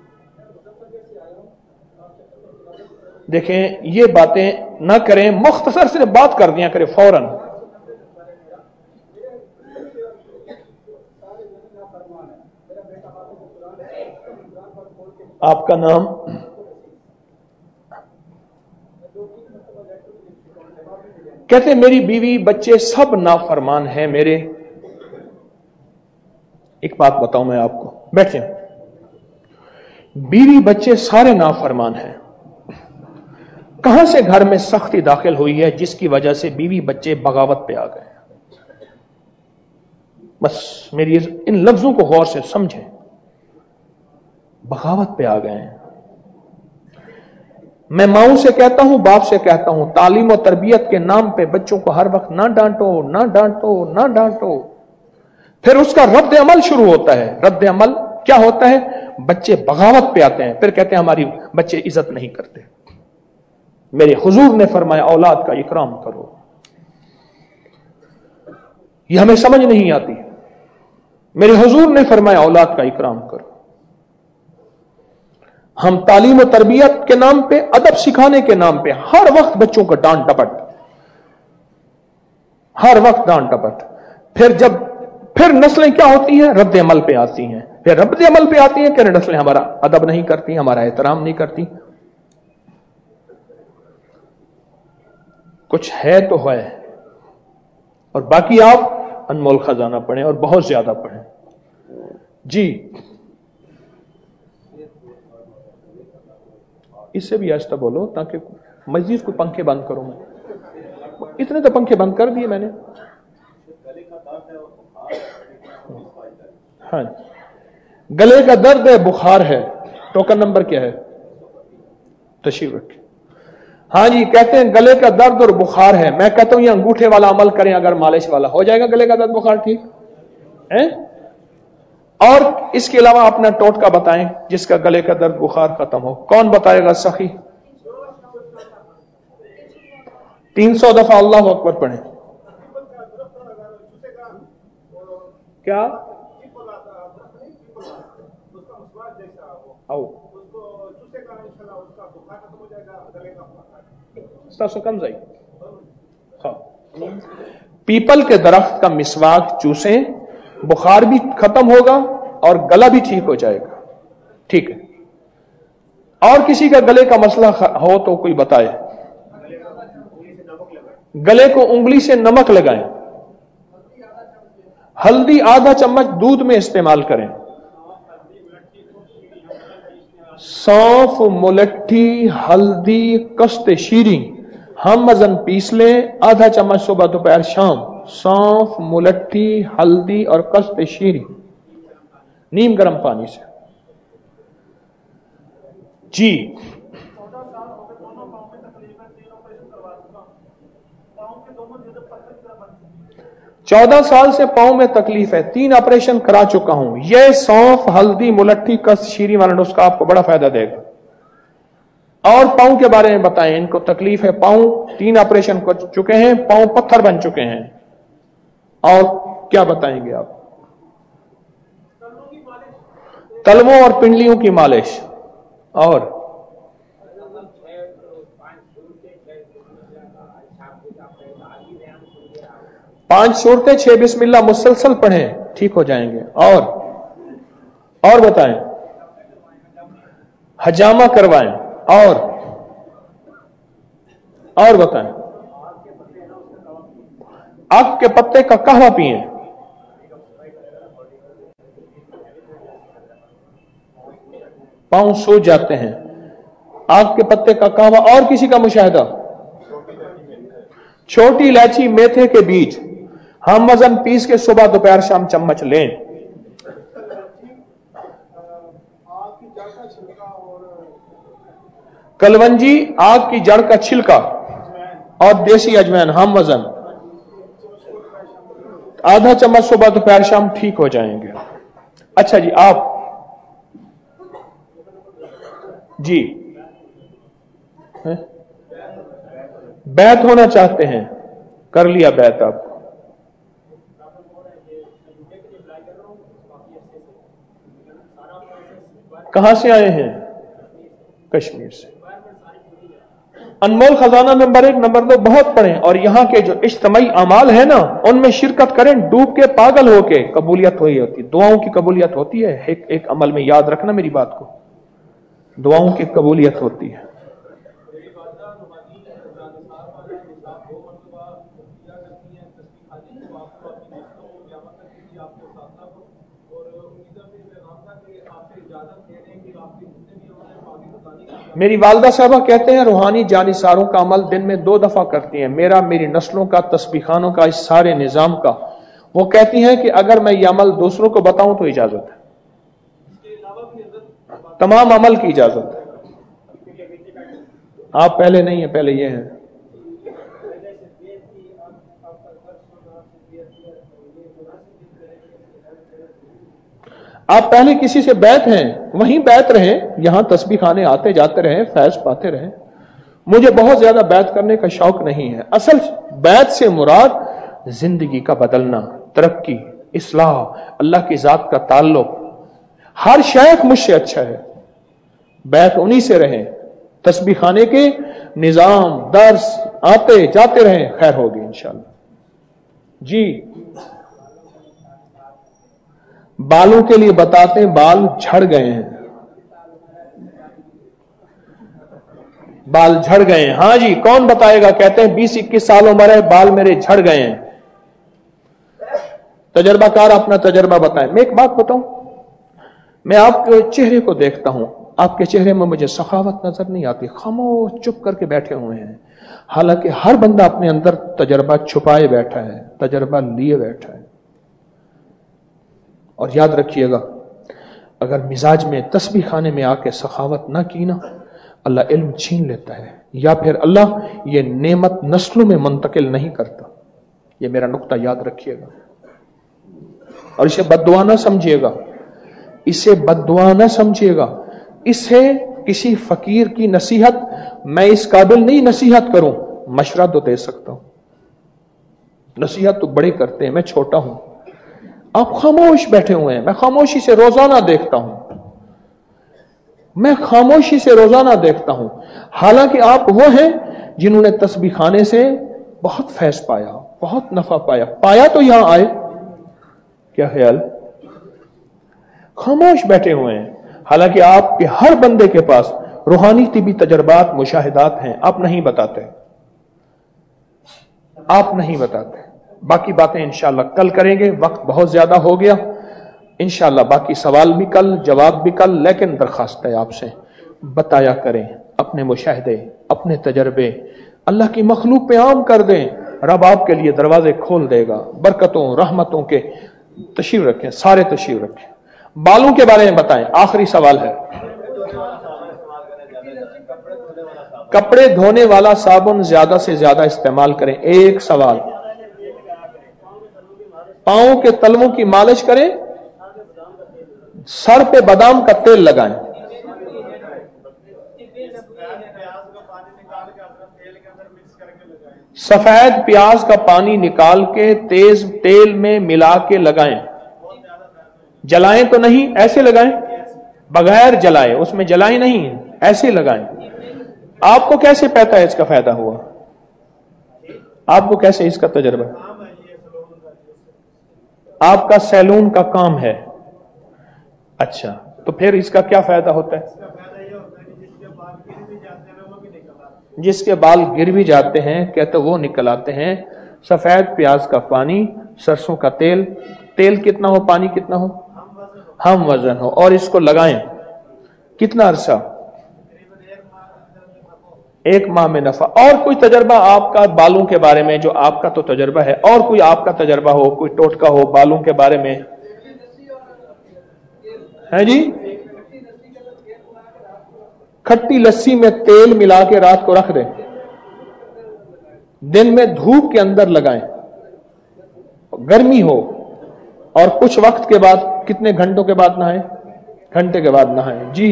دیکھیں یہ باتیں نہ کریں، مختصر سے بات کر دیا کریں فوراً۔ آپ کا نام؟ کہتے میری بیوی بچے سب نافرمان ہیں میرے۔ ایک بات بتاؤں میں آپ کو، بیٹھیں، بیوی بچے سارے نافرمان ہیں، کہاں سے گھر میں سختی داخل ہوئی ہے جس کی وجہ سے بیوی بچے بغاوت پہ آ گئے؟ بس میری ان لفظوں کو غور سے سمجھیں، بغاوت پہ آ گئے ہیں۔ میں ماؤں سے کہتا ہوں، باپ سے کہتا ہوں، تعلیم و تربیت کے نام پہ بچوں کو ہر وقت نہ ڈانٹو نہ ڈانٹو نہ ڈانٹو۔ پھر اس کا رد عمل شروع ہوتا ہے۔ رد عمل کیا ہوتا ہے؟ بچے بغاوت پہ آتے ہیں، پھر کہتے ہیں ہماری بچے عزت نہیں کرتے۔ میرے حضور نے فرمایا اولاد کا اکرام کرو، یہ ہمیں سمجھ نہیں آتی۔ میرے حضور نے فرمایا اولاد کا اکرام کرو۔ ہم تعلیم و تربیت کے نام پہ، ادب سکھانے کے نام پہ ہر وقت بچوں کو ڈانٹ ڈپٹ، ہر وقت ڈانٹ ڈپٹ۔ پھر نسلیں کیا ہوتی ہیں؟ رد عمل پہ آتی ہیں۔ پھر رد عمل پہ آتی ہیں کہ نسلیں ہمارا ادب نہیں کرتی، ہمارا احترام نہیں کرتی۔ کچھ ہے تو ہے، اور باقی آپ انمول خزانہ پڑھیں اور بہت زیادہ پڑھیں۔ جی اس سے بھی آہستہ بولو تاکہ مزید کو پنکھے بند کروں میں، اتنے تو پنکھے بند کر دیے میں نے۔ ہاں گلے کا درد ہے، بخار ہے، ٹوکن نمبر کیا ہے؟ تشریف رکھیں۔ ہاں جی کہتے ہیں گلے کا درد اور بخار ہے، میں کہتا ہوں یہ انگوٹھے والا عمل کریں، اگر مالش والا ہو جائے گا گلے کا درد بخار ٹھیک ہے۔ اور اس کے علاوہ اپنا ٹوٹکا بتائیں جس کا گلے کا درد بخار ختم ہو، کون بتائے گا سخی؟ 300 دفعہ اللہ اکبر پڑھیں۔ کیا آؤ کم جائے، پیپل کے درخت کا مسواک چوسیں، بخار بھی ختم ہوگا اور گلا بھی ٹھیک ہو جائے گا، ٹھیک ہے۔ اور کسی کا گلے کا مسئلہ ہو تو کوئی بتائے۔ گلے کو انگلی سے نمک لگائیں، ہلدی آدھا چمچ دودھ میں استعمال کریں، سونف، ملٹھی، ہلدی، کشت شیریں ہم مزن پیس لیں، آدھا چمچ صبح دوپہر شام، سونف، ملٹھی، ہلدی اور کشت شیریں نیم گرم پانی سے۔ جی 14 سال سے پاؤں میں تکلیف ہے، 3 آپریشن کرا چکا ہوں، یہ سونف، ہلدی، ملٹھی، کس شیریں والا نسخہ آپ کو بڑا فائدہ دے گا۔ اور پاؤں کے بارے میں بتائیں، ان کو تکلیف ہے، پاؤں 3 آپریشن کر چکے ہیں، پاؤں پتھر بن چکے ہیں، اور کیا بتائیں گے آپ؟ تلووں اور پنڈلیوں کی مالش، اور 5 صورتیں 6 بسم اللہ مسلسل پڑھیں، ٹھیک ہو جائیں گے۔ اور بتائیں، हजामा करवाएं। और बताएं। आग के पत्ते का कहवा पिए। पांव सूज जाते हैं, आग के पत्ते का कहवा। और किसी का मुशाहिदा? छोटी इलायची, मेथे के बीज हम वजन पीस के सुबह दोपहर शाम चम्मच लें। कलवंजी, आग की जड़ का छिलका और देसी अजवाइन हम वजन आधा चम्मच सुबह दोपहर शाम, ठीक हो जाएंगे। अच्छा जी, आप जी बैत होना चाहते हैं, कर लिया बैत आप। कहां से आए हैं? कश्मीर से। अनमोल खजाना नंबर 1 नंबर 2 बहुत पढ़ें, और यहां के जो इज्तिमाई अमाल है ना उनमें शिरकत करें, डूब के पागल होके। कबूलियत हुई होती है, दुआओं की कबूलियत होती है। एक अमल में याद रखना मेरी बात को, दुआओं की कबूलियत होती है। मेरी वालदा साहबा कहते हैं रूहानी जानिसारों का अमल दिन में 2 दफा करती हैं। मेरा, मेरी नस्लों का, तस्बीह खानों का, इस सारे निजाम का। वो कहती हैं कि अगर मैं ये अमल दूसरों को बताऊं तो इजाजत है, तमाम अमल की इजाजत है। आप पहले नहीं है, पहले ये है। आप पहले किसी से बैत हैं, वहीं बैत रहें, यहां तस्बीह खाने आते जाते रहें, फैज पाते रहें। मुझे बहुत ज्यादा बैत करने का शौक नहीं है। असल बैत से मुराद जिंदगी का बदलना, तरक्की, इस्लाह, अल्लाह की जात का ताल्लुक। हर शेख मुझसे अच्छा है, बैत उन्हीं से रहें। तस्बीह खाने के निजाम, दर्स आते जाते रहें, खैर होगी इंशाअल्लाह। जी, बालों के लिए बताते हैं, बाल झड़ गए हैं, बाल झड़ गए हैं। हाँ जी, कौन बताएगा? कहते हैं 20-21 साल उम्र है, बाल मेरे झड़ गए हैं। तजर्बाकार अपना तजर्बा बताएं। मैं एक बात बताऊं, मैं आपके चेहरे को देखता हूं, आपके चेहरे में मुझे सखावत नजर नहीं आती, खामोश चुप करके बैठे हुए हैं। हालांकि हर बंदा अपने अंदर तजर्बा छुपाए बैठा है, तजर्बा लिए बैठा है। और याद रखिएगा, अगर मिजाज में तस्बीह खाने में आके सखावत ना की ना, अल्लाह इल्म छीन लेता है, या फिर अल्लाह ये नेमत नस्लों में मुंतकिल नहीं करता। ये मेरा नुक्ता याद रखिएगा, और इसे बद्दुआ ना समझिएगा, इसे बद्दुआ ना समझिएगा। इसे किसी फकीर की नसीहत, मैं इस काबिल नहीं नसीहत करूं, मशवरा तो दे सकता हूं, नसीहत तो बड़े करते हैं, मैं छोटा हूं। आप खामोश बैठे हुए हैं, मैं खामोशी से रोजाना देखता हूं, मैं खामोशी से रोजाना देखता हूं। हालांकि आप वो हैं जिन्होंने तस्बीह खाने से बहुत फैज पाया, बहुत नफा पाया तो यहां आए। क्या ख्याल? खामोश बैठे हुए हैं, हालांकि आपके हर बंदे के पास रूहानी तिबी तजर्बात, मुशाहिदात हैं, आप नहीं बताते, आप नहीं बताते। बाकी बातें इंशाअल्लाह कल करेंगे, वक्त बहुत ज्यादा हो गया। इंशाअल्लाह बाकी सवाल भी कल, जवाब भी कल। लेकिन दरखास्त है आपसे, बताया करें अपने मुशाहिदे, अपने तजर्बे, अल्लाह की मखलूक पे आम कर दें। रब आपके लिए दरवाजे खोल देगा, बरकतों रहमतों के। तशरीफ रखें, सारे तशरीफ रखें। बालों के बारे में बताएं, आखिरी सवाल है। कपड़े धोने वाला साबुन ज्यादा से ज्यादा इस्तेमाल करें। एक सवाल। पांव के तलवों की मालिश करें, सर पे बादाम का तेल लगाएं। सफेद प्याज का पानी निकाल के तेज तेल में मिला के लगाएं। जलाएं तो नहीं, ऐसे लगाएं, बगैर जलाए, उसमें जलाएं नहीं, ऐसे लगाएं। आपको कैसे पता है इसका फायदा हुआ? आपको कैसे इसका तजर्बा? आपका सैलून का काम है। अच्छा, तो फिर इसका क्या फायदा होता है? جس کے بال گر بھی جاتے ہیں کہتے وہ نکل آتے ہیں، سفید پیاز کا پانی، سرسوں کا تیل، تیل کتنا ہو پانی کتنا ہو، ہم وزن ہو، اور اس کو لگائیں کتنا عرصہ، 1 ماہ میں نفع۔ اور کوئی تجربہ آپ کا بالوں کے بارے میں، جو آپ کا تو تجربہ ہے، اور کوئی آپ کا تجربہ ہو، کوئی ٹوٹکا ہو بالوں کے بارے میں ہے جی؟ کھٹی لسی میں تیل ملا کے رات کو رکھ دیں، دن میں دھوپ کے اندر لگائیں، گرمی ہو، اور کچھ وقت کے بعد، کتنے گھنٹوں کے بعد نہائیں، گھنٹے کے بعد نہائیں جی۔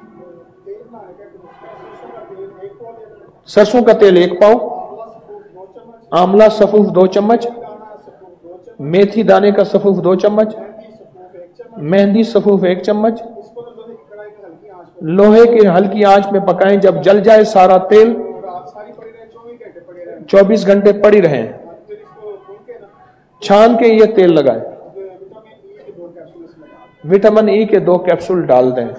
سرسوں کا تیل 1 پاؤ، آملہ سفوف 2 چمچ، میتھی دانے کا سفوف 2 چمچ، مہندی سفوف 1 چمچ، لوہے کی ہلکی آنچ میں پکائیں، جب جل جائے سارا تیل 24 گھنٹے پڑی رہیں، چھان کے یہ تیل لگائیں، وٹامن ای کے 2 کیپسول ڈال دیں،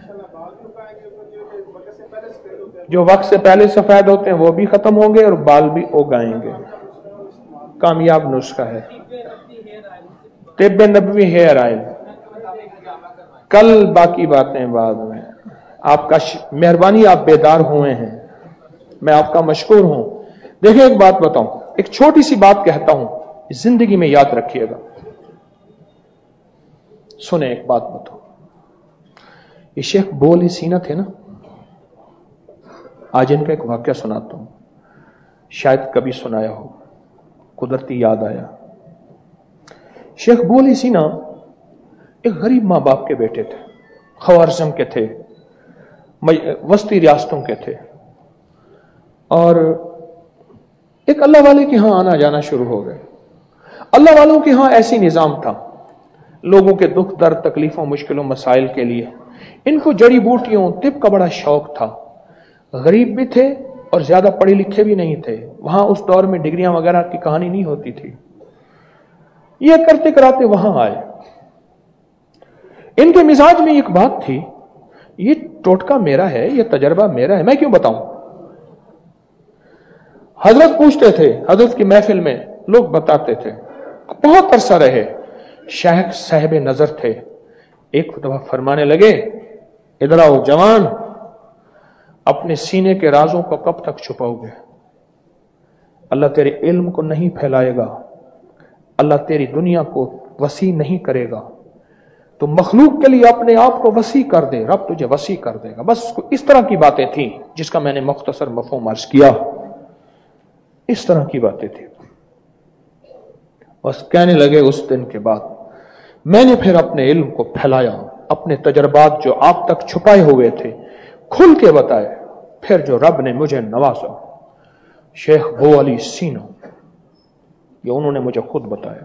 جو وقت سے پہلے سفید ہوتے ہیں وہ بھی ختم ہوں گے اور بال بھی اگائیں گے۔ کامیاب نسخہ ہے طب نبوی ہیئر آئل۔ کل باقی باتیں بعد میں۔ آپ کا مہربانی، آپ بیدار ہوئے ہیں، میں آپ کا مشکور ہوں۔ دیکھیں ایک بات بتاؤں، ایک چھوٹی سی بات کہتا ہوں، زندگی میں یاد رکھیے گا، سنیں ایک بات بتاؤں۔ یہ شیخ بول سینا تھے نا، آج ان کا ایک واقعہ سناتا ہوں، شاید کبھی سنایا ہو، قدرتی یاد آیا۔ شیخ بول سینا ایک غریب ماں باپ کے بیٹے تھے، خوارزم کے تھے، وسطی ریاستوں کے تھے، اور ایک اللہ والے کے ہاں آنا جانا شروع ہو گئے۔ اللہ والوں کے ہاں ایسی نظام تھا، لوگوں کے دکھ درد تکلیفوں مشکلوں مسائل کے لیے ان کو جڑی بوٹیوں طب کا بڑا شوق تھا۔ غریب بھی تھے اور زیادہ پڑھے لکھے بھی نہیں تھے، وہاں اس دور میں ڈگریاں وغیرہ کی کہانی نہیں ہوتی تھی۔ یہ کرتے کراتے وہاں آئے۔ ان کے مزاج میں ایک بات تھی، یہ ٹوٹکا میرا ہے، یہ تجربہ میرا ہے، میں کیوں بتاؤں۔ حضرت پوچھتے تھے، حضرت کی محفل میں لوگ بتاتے تھے، بہت عرصہ رہے، شیخ صاحب نظر تھے۔ ایک دفعہ فرمانے لگے، ادھر آؤ جوان، اپنے سینے کے رازوں کو کب تک چھپاؤ گے؟ اللہ تیرے علم کو نہیں پھیلائے گا، اللہ تیری دنیا کو وسیع نہیں کرے گا، تو مخلوق کے لیے اپنے آپ کو وسیع کر دے، رب تجھے وسیع کر دے گا۔ بس اس طرح کی باتیں تھیں جس کا میں نے مختصر مفہوم عرض کیا، اس طرح کی باتیں تھیں۔ بس کہنے لگے اس دن کے بعد میں نے پھر اپنے علم کو پھیلایا، اپنے تجربات جو آپ تک چھپائے ہوئے تھے کھل کے بتائے، پھر جو رب نے مجھے نوازا۔ شیخ بو علی سینا، یہ انہوں نے مجھے خود بتایا،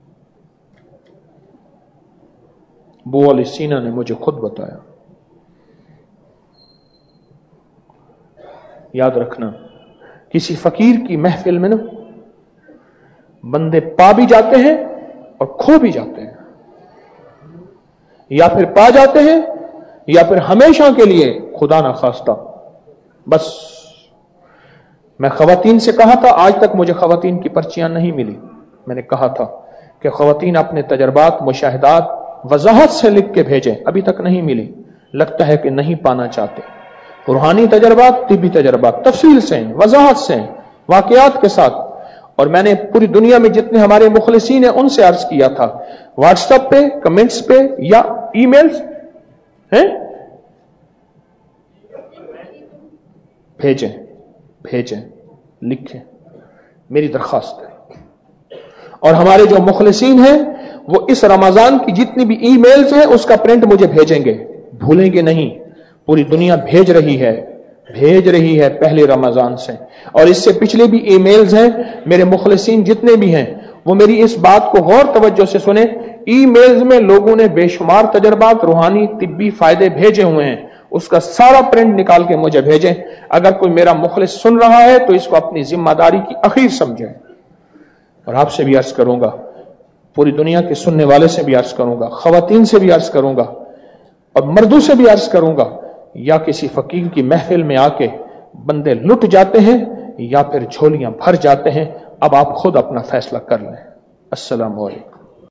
بو علی سینا نے مجھے خود بتایا۔ یاد رکھنا، کسی فقیر کی محفل میں نا بندے پا بھی جاتے ہیں اور کھو بھی جاتے ہیں، یا پھر پا جاتے ہیں یا پھر ہمیشہ کے لیے خدا نہ خواستہ۔ بس میں خواتین سے کہا تھا، آج تک مجھے خواتین کی پرچیاں نہیں ملی، میں نے کہا تھا کہ خواتین اپنے تجربات مشاہدات وضاحت سے لکھ کے بھیجیں، ابھی تک نہیں ملی، لگتا ہے کہ نہیں پانا چاہتے۔ روحانی تجربات، طبی تجربات تفصیل سے، وضاحت سے، واقعات کے ساتھ۔ اور میں نے پوری دنیا میں جتنے ہمارے مخلصین ہیں ان سے عرض کیا تھا، واٹس ایپ پہ، کمنٹس پہ یا ای میلز ہیں، بھیجیں، لکھیں، میری درخواست ہے۔ اور ہمارے جو مخلصین ہیں وہ اس رمضان کی جتنی بھی ای میلز ہیں اس کا پرنٹ مجھے بھیجیں گے، بھولیں گے نہیں۔ پوری دنیا بھیج رہی ہے پہلے رمضان سے، اور اس سے پچھلے بھی ای میلز ہیں۔ میرے مخلصین جتنے بھی ہیں وہ میری اس بات کو غور توجہ سے سنیں، ای میلز میں لوگوں نے بے شمار تجربات، روحانی طبی فائدے بھیجے ہوئے ہیں، اس کا سارا پرنٹ نکال کے مجھے بھیجیں۔ اگر کوئی میرا مخلص سن رہا ہے تو اس کو اپنی ذمہ داری کی اخیر سمجھیں۔ اور آپ سے بھی عرض کروں گا، پوری دنیا کے سننے والے سے بھی عرض کروں گا، خواتین سے بھی عرض کروں گا اور مردوں سے بھی عرض کروں گا، یا کسی فقیر کی محفل میں آ کے بندے لٹ جاتے ہیں یا پھر جھولیاں بھر جاتے ہیں؟ اب آپ خود اپنا فیصلہ کر لیں۔ السلام علیکم۔